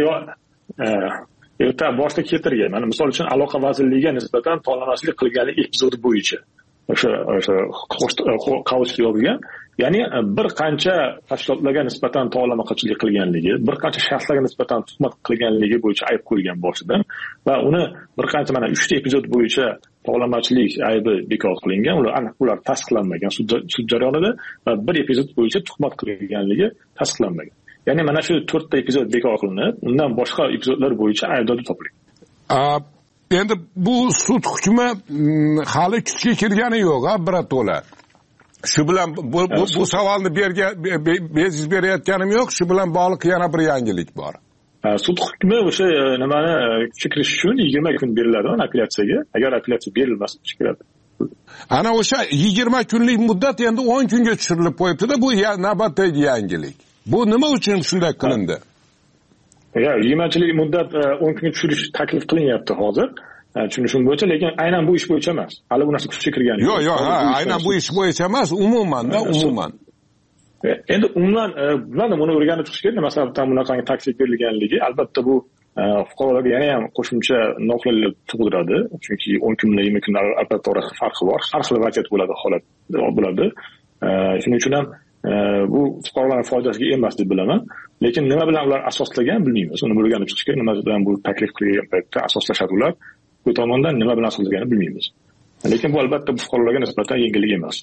Erta boshda keltirgan. Mana misol uchun Aloqa vazirligiga nisbatan tovlamachilik qilganlik epizodi bo'yicha o'sha qavusda yozilgan. Ya'ni bir qancha tashkilotlarga nisbatan tovlamachilik qilganligi, bir qancha shaxslarga nisbatan tuhmat qilganligi bo'yicha ayb qo'yilgan boshidan va uni bir qancha mana 3 ta epizod bo'yicha tovlamachilik aybi bekor qilingan. Ular tasdiqlanmagan sud jarayonida va bir epizod bo'yicha tuhmat qilganligi tasdiqlanmagan. Ya'ni mana shu 4 ta epizod bekor qilinib, undan boshqa epizodlar bo'yicha aybdor topilgan. Endi bu sud hukmi hali kuchga kirgani yo'q, birato'la. Shu bilan bu savolni beziz berayotganim yo'q. Shu bilan bog'liq yana bir yangilik bor. Sud hukmi o'sha nimani kuchga kirish uchun 20 kun beriladi apellyatsiyaga. Agar apellyatsiya berilmasa kuchga kiradi. Ana o'sha 20 kunlik muddat endi 10 kunga tushirilib qo'yibdi-da, bu navbatdagi yangilik. Bu nima uchun shunday qilindi? 20-chilik muddat 10 kunga tushirish taklif qilinyapti hozir. Tushunishim bo'yicha, lekin aynan bu ish bo'yicha emas. Hali bu narsa kuchga kirgani yo'q. Yo'q, aynan bu ish bo'yicha emas, umuman. Endi umuman buni o'rganib chiqish kerak. Nima sababdan bunaqangi taklif berilganligi, albatta bu fuqarolarga yana ham qo'shimcha noqulaylik tug'diradi. Chunki 10 kun bilan 20 kun albatta orasida farqi bor. Har xil vaziyat holat bo'ladi. Shuning uchun ham bu fuqarolarning foydasiga emas deb bilaman. Lekin nima bilan ular asoslagan bilmaymiz. Uni o'rganib chiqish kerak. Nima bilan bu taklif qilgan paytda asoslashadi ular. Bu tomondan nima bilan asoslaganini bilmaymiz. Lekin bu albatta bu fuqarolarga nisbatan yengillik emas.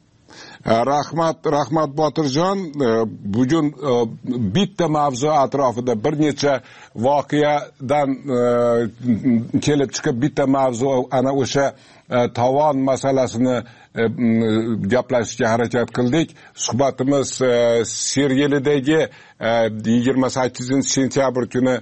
Rahmat Botirjon, bugun bitta mavzu atrofida bir necha voqeadan kelib chiqib bitta mavzu ana o'sha tovon masalasini gaplashishga harakat qildik. Suhbatimiz Sergelidagi 28-sentyabr kuni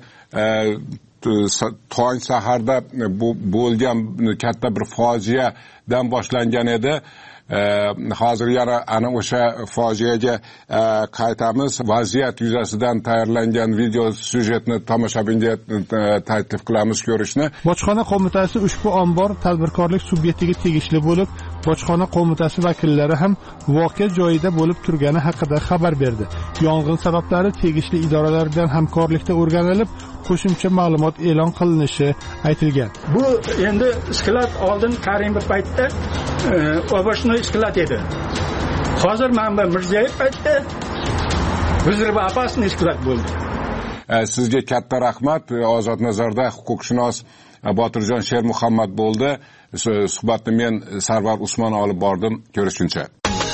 tong saharda bo'lgan katta bir fojiadan boshlangan edi. Hozir yana ana o'sha fojiaga qaytamiz. Vaziyat yuzasidan tayyorlangan video syujetni tomoshabinga taklif qilamiz ko'rishni. Bojxona qo'mitasi ushbu ombor tadbirkorlik subyektiga tegishli bo'lib, bojxona qo'mitasi vakillari ham voqea joyida bo'lib turgani haqida xabar berdi. Yong'in sabablari tegishli idoralar bilan hamkorlikda o'rganilib, qo'shimcha ma'lumot e'lon qilinishi aytilgan. Bu endi sklat oldin Karim bir paytda oboshni sklat edi. Hozir Manba Mirziyoyev paytda bizga opasniy sklat bo'ldi. Sizga katta rahmat. Ozod nazarda huquqshunos Botirjon Shermuhammad bo'ldi. Suhbatni men Sarvar Usmon olib bordim. Ko'rishguncha.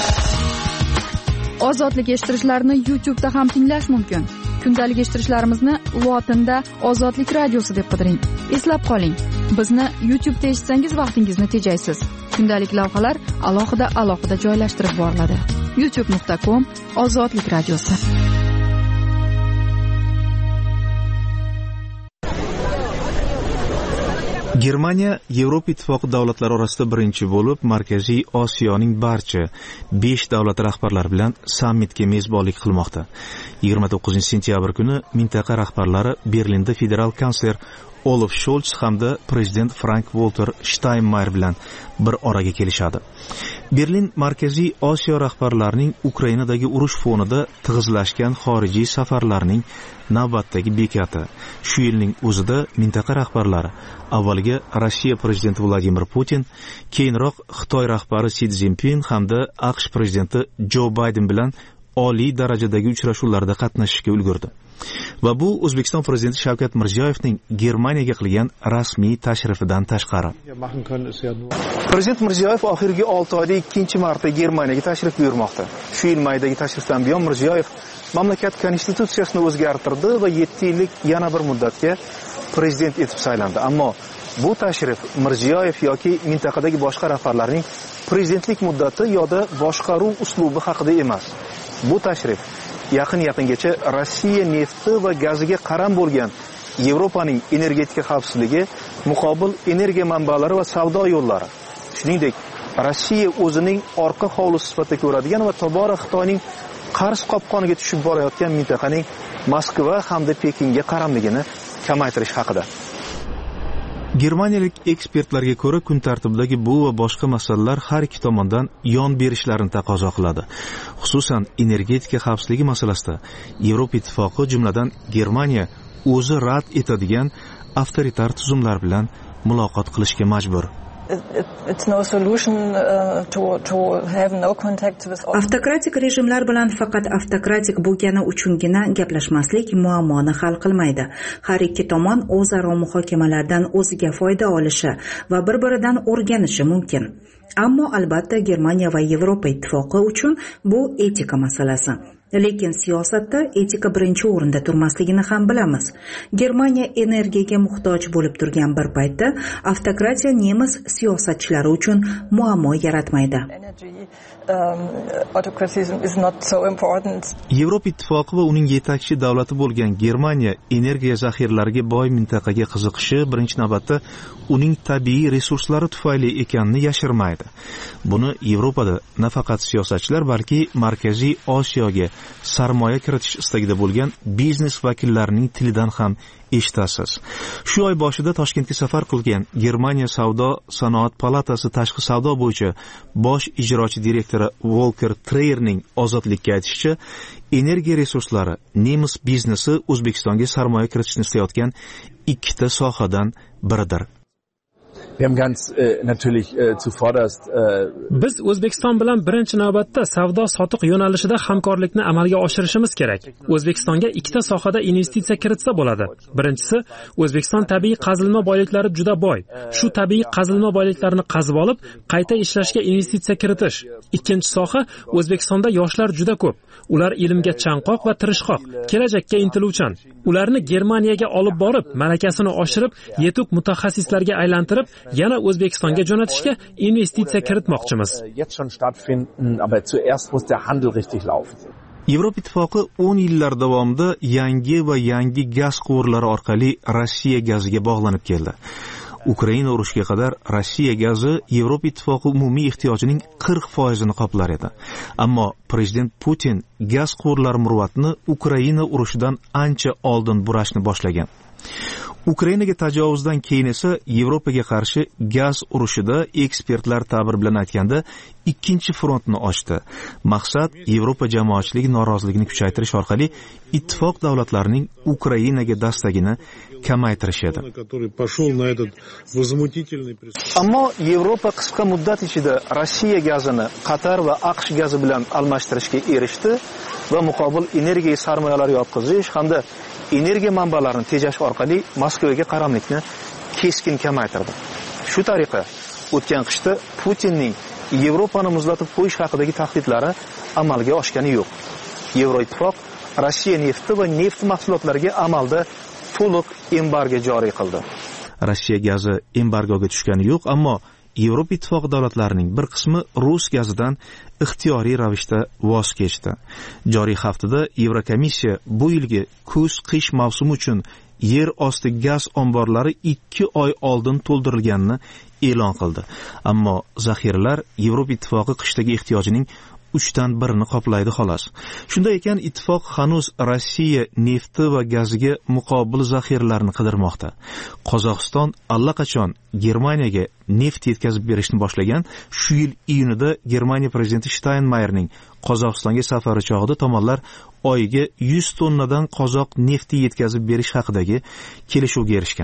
Ozodlik eshittirishlarni YouTube'da ham tinglash mumkin. Kundalik eshittirishlarimizni lotinda Ozodlik radiosi deb qidiring. Eslab qoling, bizni YouTube'da eshitsangiz vaqtingizni tejaysiz. Kundalik lavhalar alohida joylashtirib boriladi. youtube.com Ozodlik radiosi. Germaniya Yevropa ittifoqi davlatlari orasida birinchi bo'lib Markaziy Osiyoning barcha 5 davlat rahbarlari bilan sammitga mezbonlik qilmoqda. 29-sentyabr kuni mintaqa rahbarlari Berlinda federal kansler Olaf Scholz hamda prezident Frank-Walter Steinmeier bilan bir oraga kelishadi. Berlin Markaziy Osiyo rahbarlarining Ukrainadagi urush fonida tig'izlashgan xorijiy safarlarining navbatdagi bekati. Shu yilning o'zida mintaqa rahbarlari avvaliga Rossiya prezidenti Vladimir Putin, keyinroq Xitoy rahbari Si Szinpin hamda AQSh prezidenti Jo Bayden bilan oliy darajadagi uchrashuvlarda qatnashishga ulgurdi. Va bu O'zbekiston prezidenti Shavkat Mirziyoyevning Germaniyaga qilgan rasmiy tashrifidan tashqari. Prezident Mirziyoyev oxirgi 6 oyda 2-marta Germaniyaga tashrif buyurmoqda. Shu yil maydagi tashrifdan buyon Mirziyoyev mamlakat konstitutsiyasini o'zgartirdi va 7 yillik yana bir muddatga prezident etib saylandi. Ammo bu tashrif Mirziyoyev yoki mintaqadagi boshqa rahbarlarning prezidentlik muddati yoki boshqaruv uslubi haqida emas. Bu tashrif yaqingacha Rossiya nefti va gaziga qaram bo'lgan Yevropaning energetika xavfsizligi, muqobil energiya manbalari va savdo yo'llari, shuningdek Rossiya o'zining orqa hovlisi sifatida ko'radigan va tobora Xitoyning qarz qopqoniga tushib borayotgan mintaqaning Moskva hamda Pekinga qaramligini kamaytirish haqida. Germaniyalik ekspertlarga ko'ra, kun tartibidagi bu va boshqa masalalar har ikki tomondan yon berishlarini taqozo qiladi. Xususan, energetika xavfsizligi masalasida Yevropa ittifoqi, jumladan Germaniya o'zi rad etadigan avtoritar tuzumlar bilan muloqot qilishga majbur. Avtokratik rejimlar bilan faqat avtokratik bo'lgani uchungina gaplashmaslik muammoni hal qilmaydi. Har ikki tomon o'zaro muhokamalardan o'ziga foyda olishi va bir-biridan o'rganishi mumkin. Ammo albatta Germaniya va Yevropa ittifoqi uchun bu etika masalasi. Lekin siyosatda etika birinchi o'rinda turmasligini ham bilamiz. Germaniya energiyaga muhtoj bo'lib turgan bir paytda avtokratiya nemis siyosatchilari uchun muammo yaratmaydi. Yevropa ittifoqi va uning yetakchi davlati bo'lgan Germaniya energiya zaxiralariga boy mintaqaga qiziqishi birinchi navbatda uning tabiiy resurslari tufayli ekanini yashirmaydi. Buni Yevropada nafaqat siyosatchilar, balki Markaziy Osiyoga sarmoya kiritish istagida bo'lgan biznes vakillarining tilidan ham eshitasiz. Shu oy boshida Toshkentga safar qilgan Germaniya Savdo sanoat palatasi tashqi savdo bo'yicha bosh ijrochi direktori Volker Treyerning ozodlikka aytishicha, energiya resurslari nemis biznesi O'zbekistonga sarmoya kiritishni istayotgan ikkita sohadan biridir. Biz O'zbekiston bilan birinchi navbatda savdo sotiq yo'nalishida hamkorlikni amalga oshirishimiz kerak. O'zbekistonga ikkita sohada investitsiya kiritsa bo'ladi. Birinchisi, O'zbekiston tabiiy qazilma boyliklari juda boy. Shu tabiiy qazilma boyliklarini qazib olib, qayta ishlashga investitsiya kiritish. Ikkinchi soha, O'zbekistonda yoshlar juda ko'p. Ular ilmga chanqoq va tirishqoq, kelajakka intiluvchan. Ularni Germaniyaga olib borib, malakasini oshirib, yetuk mutaxassislarga aylantirib, yana O'zbekistonga jo'natishga investitsiya kiritmoqchimiz. Yevropa ittifoqi 10 yillar davomida yangi gaz quvurlari orqali Rossiya gaziga bog'lanib keldi. Ukraina urushiga qadar Rossiya gazi Yevropa ittifoqi umumiy ehtiyojining 40% qoplar edi. Ammo prezident Putin gaz quvurlari murvatini Ukraina urushidan ancha oldin burashni boshlagan. Ukrainaga tajovuzdan keyin esa Yevropaga qarshi gaz urushida ekspertlar ta'bir bilan aytganda ikkinchi frontni ochdi. Maqsad Yevropa jamoatchiligi noroziligini kuchaytirish orqali ittifoq davlatlarining Ukrainaga dastagini kamaytirish edi. Ammo Yevropa qisqa muddat ichida Rossiya gazini Qatar va AQSh gazi bilan almashtirishga erishdi va muqobil energiya sarmoyalari yotqizish hamda energiya manbalarini tejash orqali Moskvaga qaramlikni keskin kamaytirdi. Shu tariqa o'tgan qishda Putinning Yevropani muzlatib qo'yish haqidagi tahdidlari amalga oshgani yo'q. Yevroittifoq Rossiya nefti va neft mahsulotlariga amalda to'liq embargo joriy qildi. Rossiya gazi embargoga tushgani yo'q, ammo Yevropa ittifoqi davlatlarining bir qismi rus gazidan ixtiyoriy ravishda voz kechdi. Joriy haftada Yevrokomissiya bu yilgi kuz-qish mavsumi uchun yer osti gaz omborlari 2 oy oldin to'ldirilganini e'lon qildi. Ammo zaxiralar Yevropa ittifoqi qishdagi ehtiyojining 3dan 1ni qoplaydi xolos. Shunday ekan, ittifoq hanuz Rossiya nefti va gaziga muqobil zaxiralarni qidirmoqda. Qozog'iston allaqachon Germaniyaga neft yetkazib berishni boshlagan. Shu yil iyunida Germaniya prezidenti Steinmeierning Qozog'istonga safari chog'ida tomonlar oyiga 100 tonnadan qozoq nefti yetkazib berish haqidagi kelishuvga erishgan.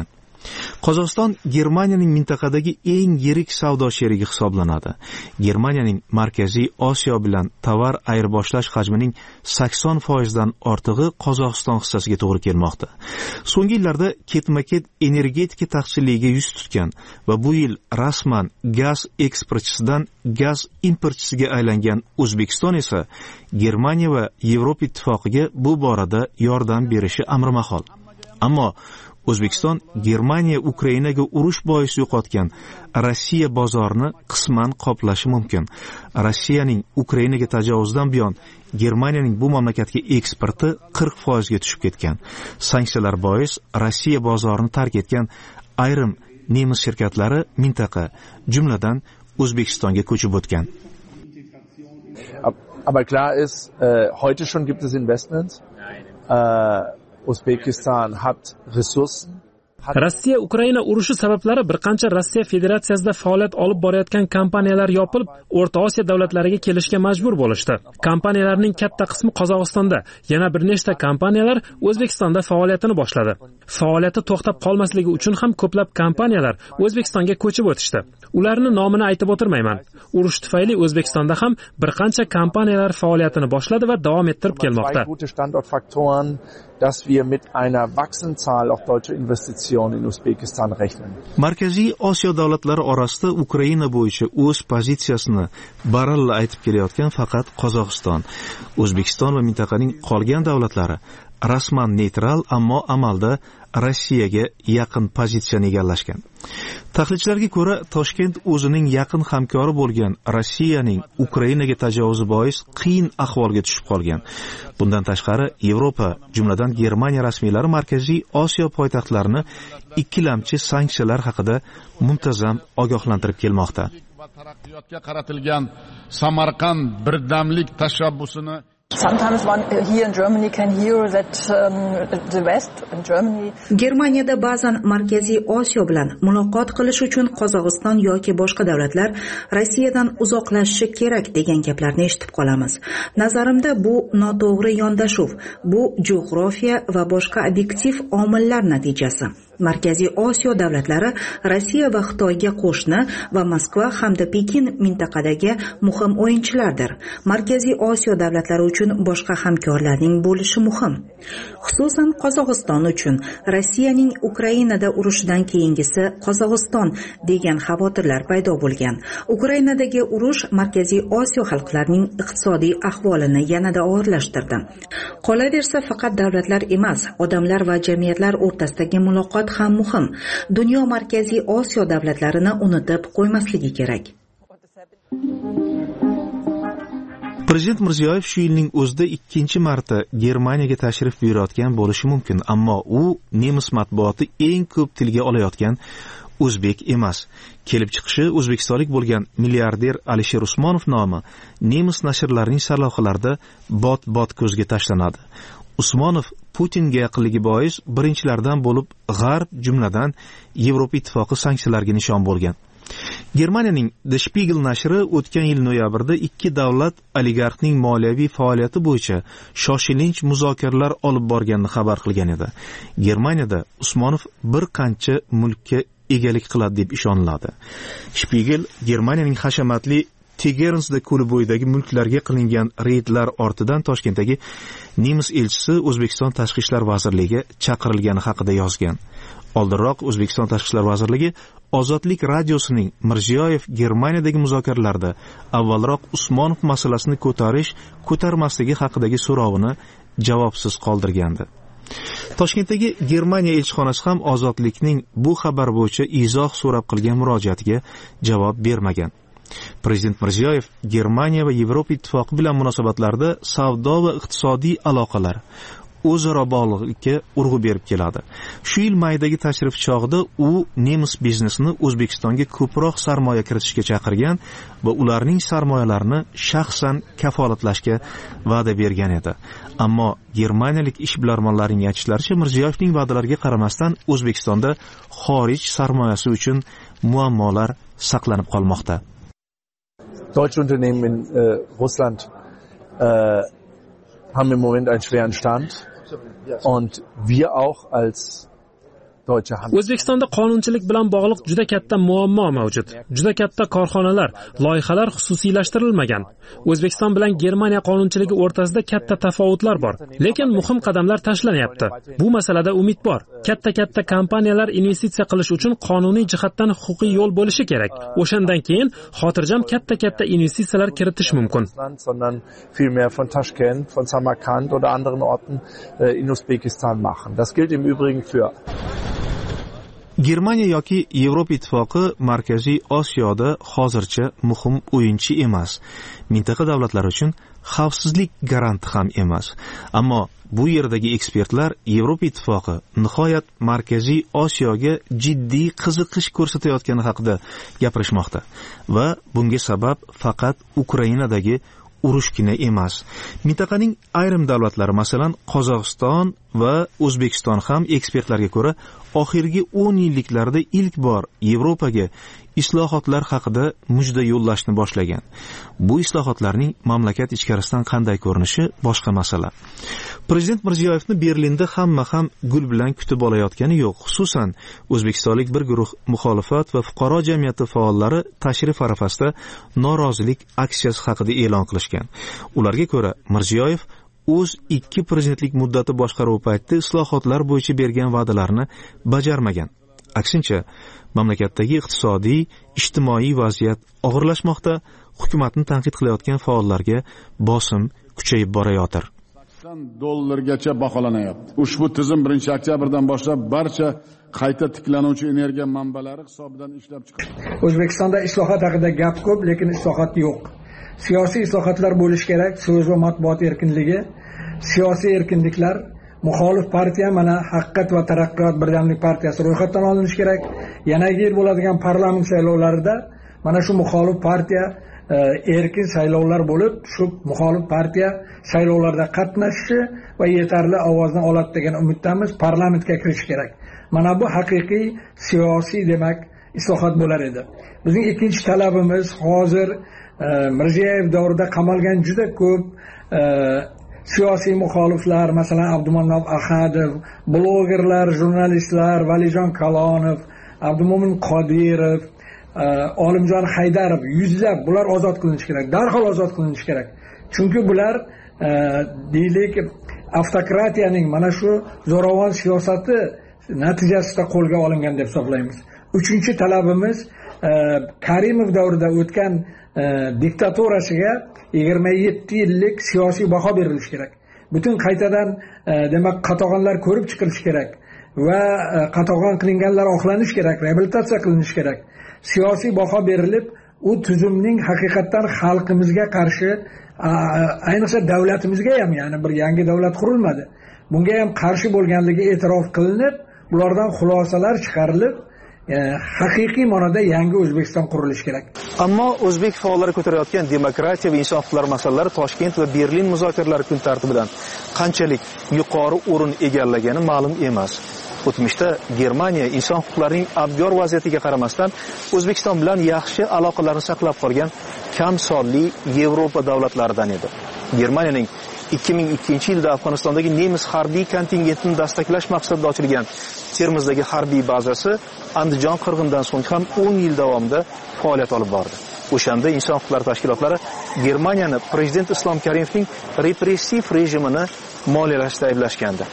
Qozog'iston Germaniyaning mintaqadagi eng yirik savdo sherigi hisoblanadi. Germaniyaning Markaziy Osiyo bilan tovar ayirboshlash hajmining 80% dan ortig'i Qozog'iston hissasiga to'g'ri kelmoqda. So'nggi yillarda ketma-ket energetika taqchilligiga yuz tutgan va bu yil rasman gaz eksportchisidan gaz importchisiga aylangan O'zbekiston esa Germaniya va Yevropa ittifoqiga bu borada yordam berishi amri mahol. Ammo O'zbekiston Germaniya Ukrainaga urush bois yo'qotgan Rossiya bozorini qisman qoplashi mumkin. Rossiyaning Ukrainaga tajovuzidan buyon Germaniyaning bu mamlakatga eksporti 40% ga tushib ketgan. Sanksiyalar bois Rossiya bozorini tark etgan ayrim nemis shirkatlari mintaqa, jumladan O'zbekistonga ko'chib o'tgan. Aber klar ist, heute schon gibt es Investments. Uzbekistan hat Ressourcen. Rossiya Ukraina urushi sabablari bir qancha Rossiya Federatsiyasida faoliyat olib borayotgan kompaniyalar yopilib, O'rta Osiyo davlatlariga kelishga majbur bo'lishdi. Kompaniyalarning katta qismi Qozog'istonda, yana bir nechta kompaniyalar O'zbekistonda faoliyatini boshladi. Faoliyati to'xtab qolmasligi uchun ham ko'plab kompaniyalar O'zbekistonga ko'chib o'tishdi. Ularni nomini aytib o'tirmayman. Urush tufayli O'zbekistonda ham bir qancha kompaniyalar faoliyatini boshladi va davom ettirib kelmoqda. Dass wir mit einer wachsenden Zahl auch deutscher Investitionen in Usbekistan rechnen. Markaziy Osiyo davlatlari orasida Ukraina bo'yicha o'z pozitsiyasini baralla aytib kelayotgan faqat Qozog'iston. O'zbekiston va mintaqaning qolgan davlatlari rasman neytral, ammo amalda Rossiyaga yaqin pozitsiyani egallashgan. Tahlilchilarga ko'ra, Toshkent o'zining yaqin hamkori bo'lgan Rossiyaning Ukrainaga tajovuzi bois qiyin ahvolga tushib qolgan. Bundan tashqari, Yevropa, jumladan Germaniya rasmiylari Markaziy Osiyo poytaxtlarini ikkilamchi sanksiyalar haqida muntazam ogohlantirib kelmoqda. Taraqqiyotga qaratilgan Samarqand birdamlik tashabbusini Sometimes one here in Germany can hear that the West in Germany. Germaniyada ba'zan Markaziy Osiyo bilan muloqot qilish uchun Qozog'iston yoki boshqa davlatlar Rossiyadan uzoqlashishi kerak degan gaplarni eshitib qolamiz. Nazarimda bu noto'g'ri yondashuv, bu jo'g'rofiya va boshqa obyektiv omillar natijasi. Markaziy Osiyo davlatlari Rossiya va Xitoyga qo'shni va Moskva hamda Pekin mintaqadagi muhim o'yinchilardir. Markaziy Osiyo davlatlari uchun boshqa hamkorlarning bo'lishi muhim. Xususan Qozog'iston uchun Rossiyaning Ukrainada urushidan keyingisi Qozog'iston degan xavotirlar paydo bo'lgan. Ukrainadagi urush Markaziy Osiyo xalqlarining iqtisodiy ahvolini yanada og'irlashtirdi. Qolaversa, faqat davlatlar emas, odamlar va jamiyatlar o'rtasidagi muloqot ham muhim. Dunyo Markaziy Osiyo davlatlarini unutib qo'ymasligi kerak. Prezident Mirziyoyev shu yilning o'zida ikkinchi marta Germaniyaga tashrif buyurayotgan bo'lishi mumkin, ammo u nemis matbuoti eng ko'p tilga olayotgan o'zbek emas. Kelib chiqishi o'zbekistonlik bo'lgan milliarder Alisher Usmonov nomi nemis nashrlarining sarlavhalarida bot-bot ko'zga tashlanadi. Usmonov Putinga yaqinligi bois birinchilardan bo'lib G'arb, jumladan Yevropa ittifoqi sanksiyalarga nishon bo'lgan. Germaniyaning Der Spiegel nashri o'tgan yil noyabrda ikki davlat oligarxning moliyaviy faoliyati bo'yicha shoshilinch muzokaralar olib borganini xabar qilgan edi. Germaniyada Usmonov bir qancha mulkka egalik qiladi deb ishoniladi. Spiegel Germaniyaning hashamatli Tegernsda ko'li bo'yidagi mulklarga qilingan reydlar ortidan Toshkentdagi nemis elchisi O'zbekiston Tashqi ishlar vazirligiga chaqirilgani haqida yozgan. Oldinroq O'zbekiston Tashqi ishlar vazirligi Ozodlik radiosining Mirziyoyev Germaniyadagi muzokaralarda avvalroq Usmonov masalasini ko'tarmasligi haqidagi so'rovini javobsiz qoldirgandi. Toshkentdagi Germaniya elchixonasi ham Ozodlikning bu xabar bo'yicha izoh so'rab qilgan murojaatiga javob bermagan. Prezident Mirziyoyev Germaniya va Yevropa ittifoqi bilan munosabatlarda savdo va iqtisodiy aloqalar o'zaro bog'liqlikka urg'u berib keladi. Shu yil maydagi tashrif chog'ida u nemis biznesini O'zbekistonga ko'proq sarmoya kiritishga chaqirgan va ularning sarmoyalarini shaxsan kafolatlashga va'da bergan edi. Ammo germaniyalik ishbilarmonlarning aytishlaricha, Mirziyoyevning va'dalariga qaramasdan O'zbekistonda xorij sarmoyasi uchun muammolar saqlanib qolmoqda. Deutsche Unternehmen in Russland haben im Moment einen schweren Stand und wir auch als O'zbekistonda qonunchilik bilan bog'liq juda katta muammo mavjud. Juda katta korxonalar, loyihalar xususiylashtirilmagan. O'zbekiston bilan Germaniya qonunchiligi o'rtasida katta tafovutlar bor, lekin muhim qadamlar tashlanyapti. Bu masalada umid bor. Katta kompaniyalar investitsiya qilish uchun qonuniy jihatdan huquqiy yo'l bo'lishi kerak. O'shandan keyin xotirjam katta investitsiyalar kiritish mumkin. Sondern vielmehr von Taschkent, von Samarkand oder anderen Orten in Usbekistan machen. Das gilt im Übrigen für Germaniya yoki Yevropa ittifoqi Markaziy Osiyoda hozircha muhim o'yinchi emas. Mintaqa davlatlari uchun xavfsizlik garanti ham emas. Ammo bu yerdagi ekspertlar Yevropa ittifoqi nihoyat Markaziy Osiyoga jiddiy qiziqish ko'rsatayotgani haqida gapirishmoqda va bunga sabab faqat Ukrainadagi urushgina emas. Mintaqaning ayrim davlatlari, masalan, Qozog'iston va O'zbekiston ham ekspertlarga ko'ra oxirgi 10 yilliklarda ilk bor Yevropaga islohotlar haqida mujda yo'llashni boshlagan. Bu islohotlarning mamlakat ichkarisidan qanday ko'rinishi boshqa masala. Prezident Mirziyoyevni Berlinda hamma ham gul bilan kutib olayotgani yo'q. Xususan, o'zbekistonlik bir guruh muxolifat va fuqaro jamiyati faollari tashrif arafasida norozilik aksiyasi haqida e'lon qilishgan. Ularga ko'ra, Mirziyoyev o'z 2 prezidentlik muddati boshqaruvi paytida islohotlar bo'yicha bergan va'dalarini bajarmagan. Aksincha, mamlakatdagi iqtisodiy, ijtimoiy vaziyat og'irlashmoqda, hukumatni tanqid qilayotgan faollarga bosim kuchayib borayotir. $80 baholanyapti. Ushbu tizim 1-oktyabrdan boshlab barcha qayta tiklanuvchi energiya manbalari hisobidan ishlab chiqiladi. O'zbekistonda islohot haqida gap ko'p, lekin islohot yo'q. Siyosiy islohotlar bo'lish kerak, so'z va matbuot erkinligi, siyosiy erkinliklar, muxolif partiya, mana Haqiqat va Taraqqiyot birdamlik partiyasi ro'yxatdan olinishi kerak. Yana yil bo'ladigan parlament saylovlarida mana shu muxolif partiya erkin saylovlar bo'lib, shu muxolif partiya saylovlarda qatnashishi va yetarli ovozdan oladi degan umiddamiz. Parlamentga kirishi kerak. Mana bu haqiqiy siyosiy demak islohot bo'lar edi. Bizning ikkinchi talabimiz hozir Mirziyoyev davrida qamalgan juda ko'p siyosiy muxoliflar, masalan Abdumannob Ahadov, blogerlar, jurnalistlar, Valijon Kalonov, Abdumo'min Qodirov, Olimjon Haydarov, yuzlab bular ozod qilinishi kerak. Darhol ozod qilinishi kerak. Chunki bular deylik avtokratiyaning mana shu zo'ravon siyosati natijasida qo'lga olingan deb hisoblaymiz. Uchinchi talabimiz Karimov davrida o'tgan diktaturasiga 27 yillik siyosiy baho berilishi kerak. Butun qaytadan demak qatag'onlar ko'rib chiqilishi kerak va qatag'on qilinganlar oqlanish kerak, reabilitatsiya qilinishi kerak. Siyosiy baho berilib, u tuzumning haqiqatan xalqimizga qarshi, ayniqsa davlatimizga ham, ya'ni bir yangi davlat qurilmadi. Bunga ham qarshi bo'lganligi e'tirof qilinib, bulardan xulosalar chiqarilib, haqiqiy ma'noda yangi O'zbekiston qurilishi kerak. Ammo o'zbek faollari ko'tarayotgan demokratiya va inson huquqlari masalalari Toshkent va Berlin muzokaralari kun tartibidan qanchalik yuqori o'rin egallagani ma'lum emas. O'tmishda Germaniya inson huquqlarining abgor vaziyatiga qaramasdan O'zbekiston bilan yaxshi aloqalarni saqlab qolgan kam sonli Yevropa davlatlaridan edi. Germaniyaning 2002-yilda Afg'onistondagi nemis harbiy kontingentini dastaklash maqsadida ochilgan Termizdagi harbiy bazasi Andijon qirg'inidan so'ng ham 10 yil davomida faoliyat olib bordi. O'shanda inson huquqlari tashkilotlari Germaniyani prezident Islom Karimovning repressiv rejimini moliyalashda ayblashgandi.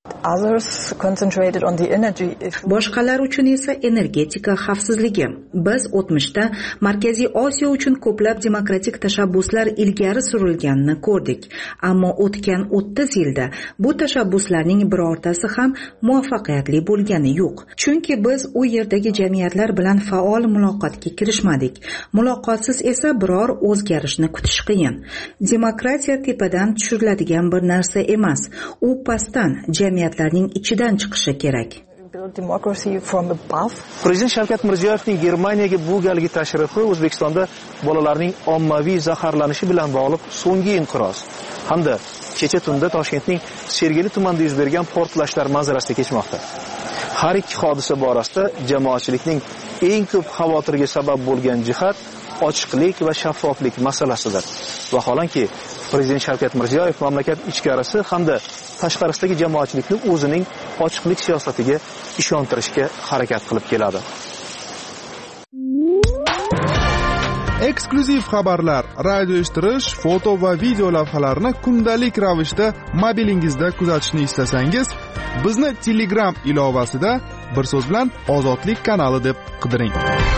Boshqalar uchun esa energetika xavfsizligi. Biz o'tmishda Markaziy Osiyo uchun ko'plab demokratik tashabbuslar ilgari surilganini ko'rdik. Ammo o'tgan 30 yilda bu tashabbuslarning birortasi ham muvaffaqiyatli bo'lgani yo'q. Chunki biz u yerdagi jamiyatlar bilan faol muloqotga kirishmadik. Muloqotsiz esa biror o'zgarishni kutish qiyin. Demokratiya tepadan tushiriladigan bir narsa emas. U pastdan jamiyatlarning ichidan chiqishi kerak. Prezident Shavkat Mirziyoyevning Germaniyaga bu galgi tashrifi O'zbekistonda bolalarning ommaviy zaharlanishi bilan bog'liq so'nggi inqiroz hamda kecha tunda Toshkentning Sergeli tumanida yuz bergan portlashlar manzarasida kechmoqda. Har ikki hodisa borasida jamoatchilikning eng ko'p xavotirga sabab bo'lgan jihat ochiqlik va shaffoflik masalasidir. Vaholanki Prezident Shavkat Mirziyoyev mamlakat ichkarisi hamda tashqarisidagi jamoatchilikni o'zining ochiqlik siyosatiga ishontirishga harakat qilib keladi. Eksklyuziv xabarlar, radio eshittirish, foto va video lavhalarni kundalik ravishda mobilingizda kuzatishni istasangiz, bizni Telegram ilovasida bir so'z bilan Ozodlik kanali deb qidiring.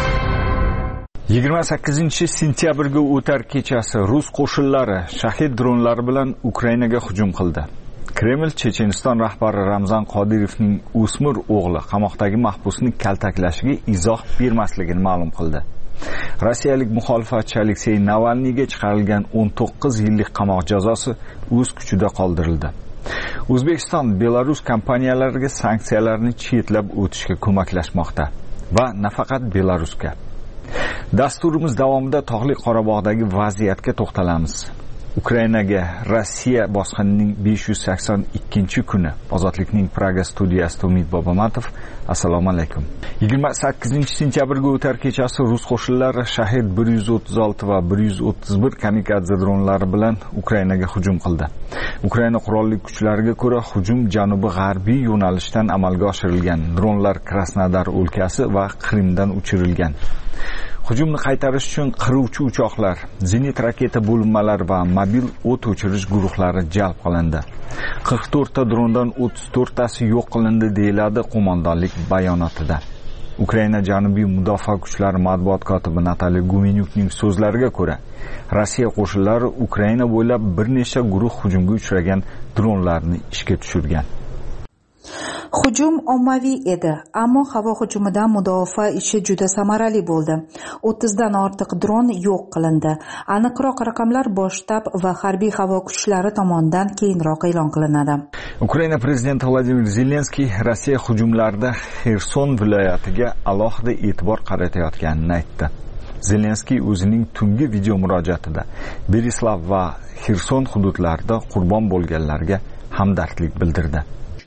28-sentyabrga o'tar kechasi rus qo'shinlari shahid dronlari bilan Ukrainaga hujum qildi. Kreml Checheniston rahbari Ramzan Qodirovning o'smir o'g'li qamoqdagi mahbusni kaltaklashiga izoh bermasligini ma'lum qildi. Rossiyalik muxolifatchi Aleksey Navalniyga chiqarilgan 19 yillik qamoq jazosi o'z kuchida qoldirildi. O'zbekiston Belarus kompaniyalariga sanksiyalarni chetlab o'tishga ko'maklashmoqda va nafaqat Belarusga. Dasturimiz davomida Tog'li Qorabog'dagi vaziyatga to'xtalamiz. Ukrainaga Rossiya bosqinining 582-kuni. Ozodlikning Praga studiyasida Umid Bobomatov. Assalomu alaykum. 28-sentyabrga o'tar kechasi rus qo'shinlari Shahid 136 va 131 kamikadze dronlari bilan Ukrainaga hujum qildi. Ukraina qurolli kuchlariga ko'ra hujum janubi-g'arbiy yo'nalishdan amalga oshirilgan. Dronlar Krasnodar o'lkasi va Qrimdan uchirilgan. Hujumni qaytarish uchun qiruvchi uchoqlar, zenit raketa bo'linmalari va mobil o't o'chirish guruhlari jalb qilindi. 44 ta drondan 34 tasi yo'q qilindi deyiladi qo'mondonlik bayonotida. Ukraina Janubiy mudofaa kuchlari matbuot kotibi Nataliya Gumenyukning so'zlariga ko'ra, Rossiya qo'shinlari Ukraina bo'ylab bir nechta guruh hujumga uchragan dronlarni ishga tushirgan. Hujum ommaviy edi, ammo havo hujumidan mudofaa ishi juda samarali bo'ldi. 30 dan ortiq dron yo'q qilindi. Aniqroq raqamlar bosh shtab va harbiy havo kuchlari tomonidan keyinroq e'lon qilinadi. Ukraina prezidenti Vladimir Zelenskiy Rossiya hujumlarida Xerson viloyatiga alohida e'tibor qaratayotganini aytdi. Zelenskiy o'zining tungi video murojaatida Berislav va Xerson hududlarida qurbon bo'lganlarga hamdardlik bildirdi.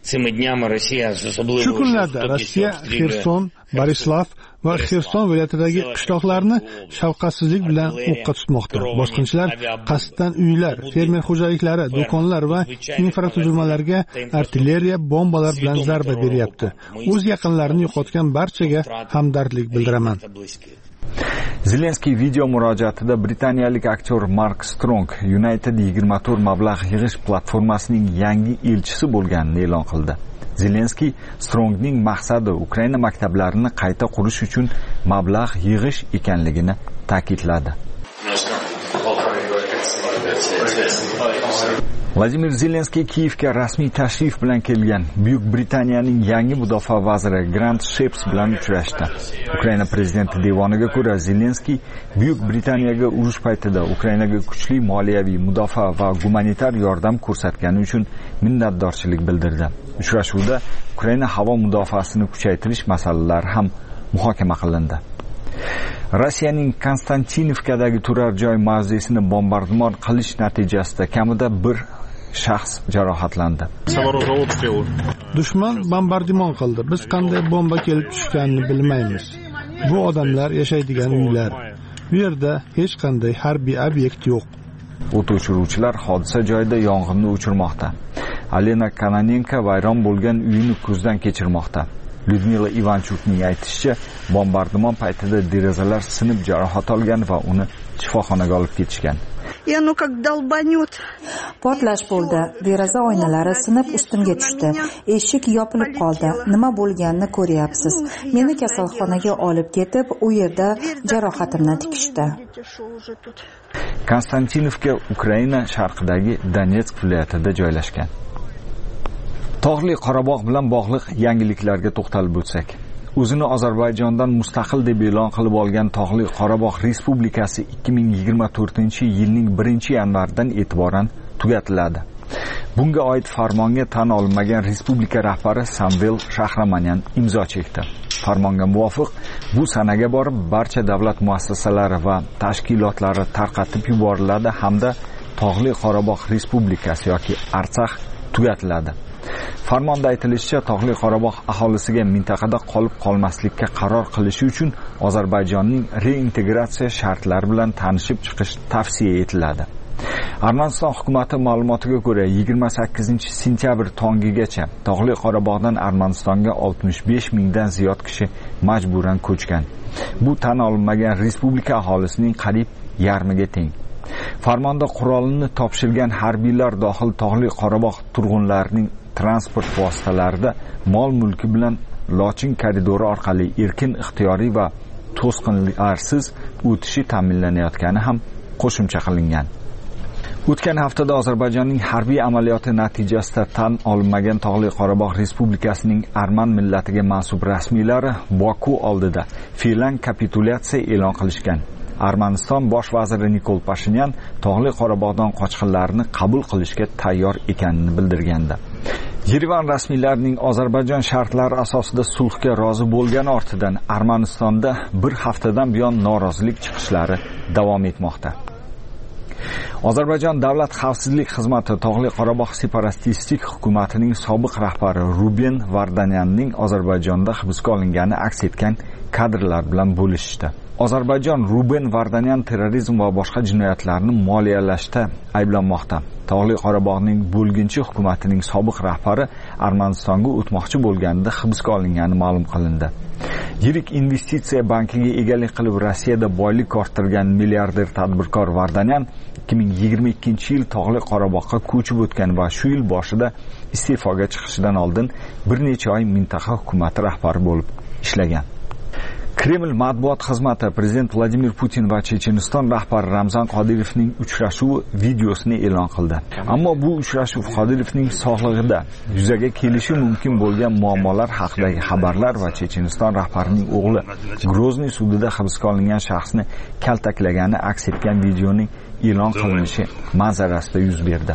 Shu kunlarda Rossiya Xerson, Borislav va Xerson viloyatidagi qishloqlarni shafqatsizlik bilan o'qqa tutmoqda. Bosqinchilar qasddan uylar, fermer xo'jaliklari, do'konlar va infratuzilmalarga artilleriya bombalar bilan zarba beryapti. O'z yaqinlarini yo'qotgan barchaga hamdardlik bildiraman. Zelenskiy video murojaatida britaniyalik aktyor Mark Strong United 24 mablag' yig'ish platformasining yangi elchisi bo'lganini e'lon qildi. Zelenskiy Strongning maqsadi Ukraina maktablarini qayta qurish uchun mablag' yig'ish ekanligini ta'kidladi. Vladimir Zelenskiy Kiyevga rasmiy tashrif bilan kelgan. Buyuk Britaniyaning yangi mudofaa vaziri Grant Shapps bilan uchrashdi. Ukraina prezidenti devoniga ko'ra Zelenskiy Buyuk Britaniyaga urush paytida Ukrainaga kuchli moliyaviy mudofaa va gumanitar yordam ko'rsatgani uchun minnatdorchilik bildirdi. Uchrashuvda Ukraina havo mudofaasini kuchaytirish masalalari ham muhokama qilindi. Rossiyaning Konstantinovkadagi turar joy mavzesini bombardimon qilish natijasida kamida bir shaxs jarohatlandi. Dushman bombardimon qildi. Biz qanday bomba kelib tushganini bilmaymiz. Bu odamlar yashaydigan uylar. Bu yerda hech qanday harbiy obyekt yo'q. O't o'chiruvchilar hodisa joyida yong'inni o'chirmoqda. Alena Kananenko vayron bo'lgan uyini ko'zdan kechirmoqda. Lyudmila Ivanchukning aytishicha, bombardimon paytida derazalar sinib jarohat olgan va uni shifoxonaga olib ketishgan. Portlash bo'ldi. Deraza oynalari sinib ustimga tushdi. Eshik yopilib qoldi. Nima bo'lganini ko'ryapsiz. Meni kasalxonaga olib ketib, u yerda jarohatimni tikishdi. Konstantinovka Ukraina sharqidagi Donetsk viloyatida joylashgan. Tog'li Qorabog' bilan bog'liq yangiliklarga to'xtalib o'tsak. O'zini Ozarbayjondan mustaqil deb e'lon qilib olgan Tog'li Qorabog' Respublikasi 2024-yilning 1-yanvaridan e'tiboran tugatiladi. Bunga oid farmonga tan olinmagan respublika rahbari Samvel Shahramanyan imzo chekdi. Farmonga muvofiq bu sanaga borib barcha davlat muassasalari va tashkilotlari tarqatib yuboriladi hamda Tog'li Qorabog' Respublikasi yoki Artsakh tugatiladi. Farmonda aytilishicha, Tog'li Qorabog' aholisiga mintaqada qolib qolmaslikka qaror qilishi uchun Ozarbayjonning reintegratsiya shartlari bilan tanishib chiqish tavsiya etiladi. Armaniston hukumati ma'lumotiga ko'ra 28 sentyabr tongigacha Tog'li Qorabog'dan Armanistonga 65 mingdan ziyod kishi majburan ko'chgan. Bu tan olinmagan respublika aholisining qariyb yarmiga teng. Farmonda qurolni topshirgan harbiylar dohil Tog'li Qorabog' turg'unlarining transport vositalarida mol-mulki bilan Lochin koridori orqali erkin, ixtiyoriy va to'sqinlarsiz o'tishi ta'minlanayotgani ham qo'shimcha qilingan. O'tgan haftada Ozarbayjonning harbiy amaliyoti natijasida tan olinmagan Tog'li Qorabog' Respublikasining arman millatiga mansub rasmiylari Boku oldida fe'lan kapitulyatsiya e'lon qilishgan. Armaniston bosh vaziri Nikol Pashinyan Tog'li Qorabog'dan qochqinlarni qabul qilishga tayyor ekanini bildirgandi. Yerevan rasmiylarining Ozarbayjon shartlari asosida sulhga rozi bo'lgani ortidan Armanistonda bir haftadan buyon norozilik chiqishlari davom etmoqda. Ozarbayjon davlat xavfsizlik xizmati Tog'li Qorabog' separatistik hukumatining sobiq rahbari Ruben Vardanyanning Ozarbayjonda hibsga olingani aks etgan kadrlar bilan bo'lishdi. Ozarbayjon Ruben Vardanyan terrorizm va boshqa jinoyatlarni moliyalashda ayblanmoqda. Tog'li Qorabog'ning bo'lginchi hukumatining sobiq rahbari Armanistonga o'tmoqchi bo'lganida hibsga olingani ma'lum qilindi. Yirik investitsiya bankiga egalik qilib Rossiyada boylik orttirgan milliarder tadbirkor Vardanyan 2022-yil Tog'li Qorabog'ga ko'chib o'tgan va shu yil boshida iste'foga chiqishidan oldin bir necha oy mintaqa hukumati rahbari bo'lib ishlagan. Kreml matbuot xizmati Prezident Vladimir Putin va Checheniston rahbari Ramzan Qodirovning uchrashuvi videosini e'lon qildi. Ammo bu uchrashuv Qodirovning sog'lig'ida yuzaga kelishi mumkin bo'lgan muammolar haqidagi xabarlar va Checheniston rahbarining o'g'li Grozniy sudida hibsga olingan shaxsni kaltaklagani aks etgan videoning e'lon qilinishi manzarasida yuz berdi.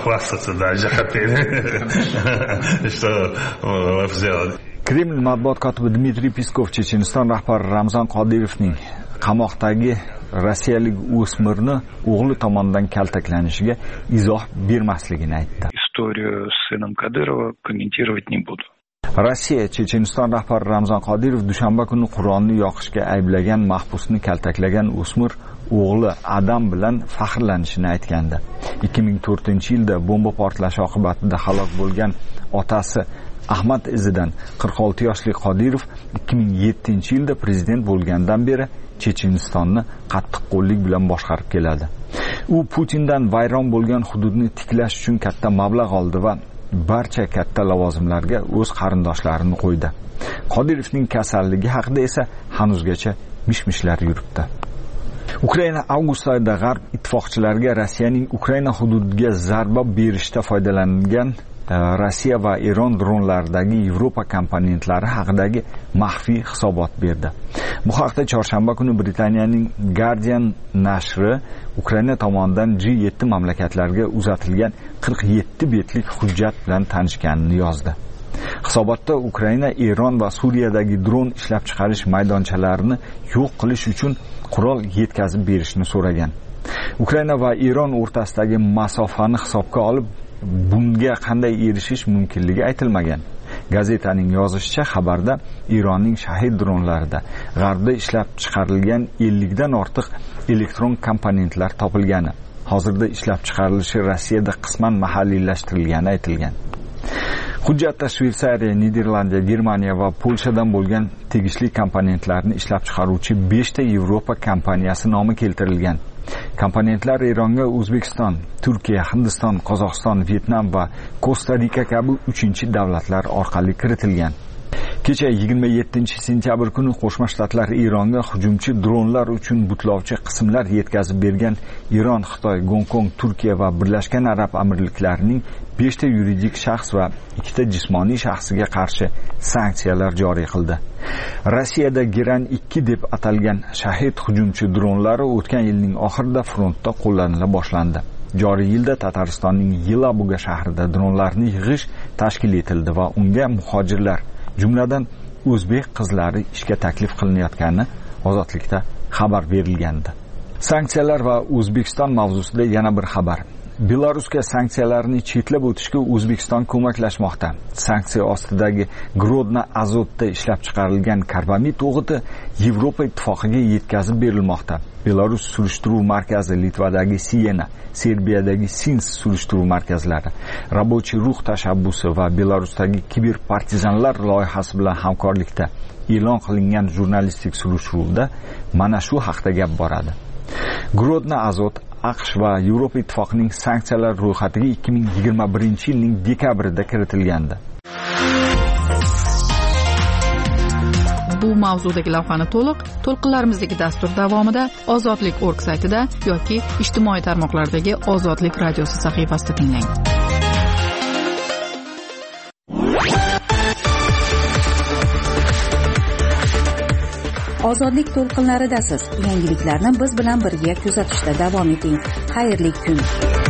Kreml matbuot kotibi Dmitriy Peskov Checheniston rahbari Ramzan Qodirovning qamoqdagi rossiyalik o'smirni o'g'li tomonidan kaltaklanishiga izoh bermasligini aytdi. Историю с сыном Кадырова комментировать не буду. Rossiya Checheniston rahbari Ramzan Qodirov dushanba kuni Qur'onni yoqishga ayblagan mahbusni kaltaklagan o'smir o'g'li Adam bilan faxrlanishini aytgandi. 2004-yilda bomba portlashi oqibatida halok bo'lgan otasi Ahmad izidan 46 yoshli Qodirov 2007-yilda prezident bo'lgandan beri Chechenistonni qattiqqo'llik bilan boshqarib keladi. U Putindan vayron bo'lgan hududni tiklash uchun katta mablag' oldi va barcha katta lavozimlarga o'z qarindoshlarini qo'ydi. Qodirovning kasalligi haqida esa hanuzgacha mishmishlar yuribdi. Ukraina avgust oyida G'arb ittifoqchilariga Rossiyaning Ukraina hududiga zarba berishda foydalangan Rossiya va Eron dronlaridagi Yevropa komponentlari haqidagi maxfiy hisobot berdi. Bu haqda chorshanba kuni Britaniyaning Guardian nashri Ukraina tomonidan G7 mamlakatlarga uzatilgan 47 betlik hujjat bilan tanishganini yozdi. Hisobotda Ukraina Eron va Suriyadagi dron ishlab chiqarish maydonchalarini yo'q qilish uchun qurol yetkazib berishni so'ragan. Ukraina va Eron o'rtasidagi masofani hisobga olib bunga qanday erishish mumkinligi aytilmagan. Gazetaning yozishicha, xabarda Eronning Shahid dronlarida G'arbda ishlab chiqarilgan 50 dan ortiq elektron komponentlar topilgani, hozirda ishlab chiqarilishi Rossiyada qisman mahalliylashtirilgani aytilgan. Hujjatda Shveysariya, Niderlandiya, Germaniya va Polshadan bo'lgan tegishli komponentlarni ishlab chiqaruvchi 5 ta Yevropa kompaniyasi nomi keltirilgan. Komponentlar Eronga O'zbekiston, Turkiya, Hindiston, Qozog'iston, Vyetnam va Kosta-Rika kabi 3-davlatlar orqali kiritilgan. Kecha 27-sentyabr kuni Qo'shma Shtatlar Eronga hujumchi dronlar uchun butlovchi qismlar yetkazib bergan Eron, Xitoy, Gonkong, Turkiya va Birlashgan Arab Amirliklarining 5 ta yuridik shaxs va 2 ta jismoniy shaxsiga qarshi sanksiyalar joriy qildi. Rossiyada Geran 2 deb atalgan Shahid hujumchi dronlari o'tgan yilning oxirida frontda qo'llanila boshlandi. Joriy yilda Tataristonning Yelabuga shahrida dronlarni yig'ish tashkil etildi va unga muhojirlar, jumladan o'zbek qizlari ishga taklif qilinayotgani Ozodlikda xabar berilgandi. Sanksiyalar va O'zbekiston mavzusida yana bir xabar. Belarusga sanksiyalarni chetlab o'tishga O'zbekiston ko'maklashmoqda. Sanksiya ostidagi Grodno azotda ishlab chiqarilgan karbamid o'g'iti Yevropa ittifoqiga yetkazib berilmoqda. Belarus surishtiruv markazi, Litvadagi Siena, Serbiyadagi Sins surishtiruv markazlari, Rabochiy ruh tashabbusi va Belarusdagi kiberpartizanlar loyihasi bilan hamkorlikda e'lon qilingan jurnalistik surishtiruvda mana shu haqda gap boradi. Grodno Azot AQSh va Yevropa Ittifoqining sanksiyalar ro'yxatiga 2021-yilning dekabrida kiritilgandi. Bu mavzudagi lavhani to'lqinlarimizdagi dastur davomida ozodlik.org saytida yoki ijtimoiy tarmoqlardagi Ozodlik radiosi sahifasida tinglang. Ozodlik to'lqinlaridasiz. Yangiliklarni biz bilan birga kuzatishda davom eting. Xayrli kun.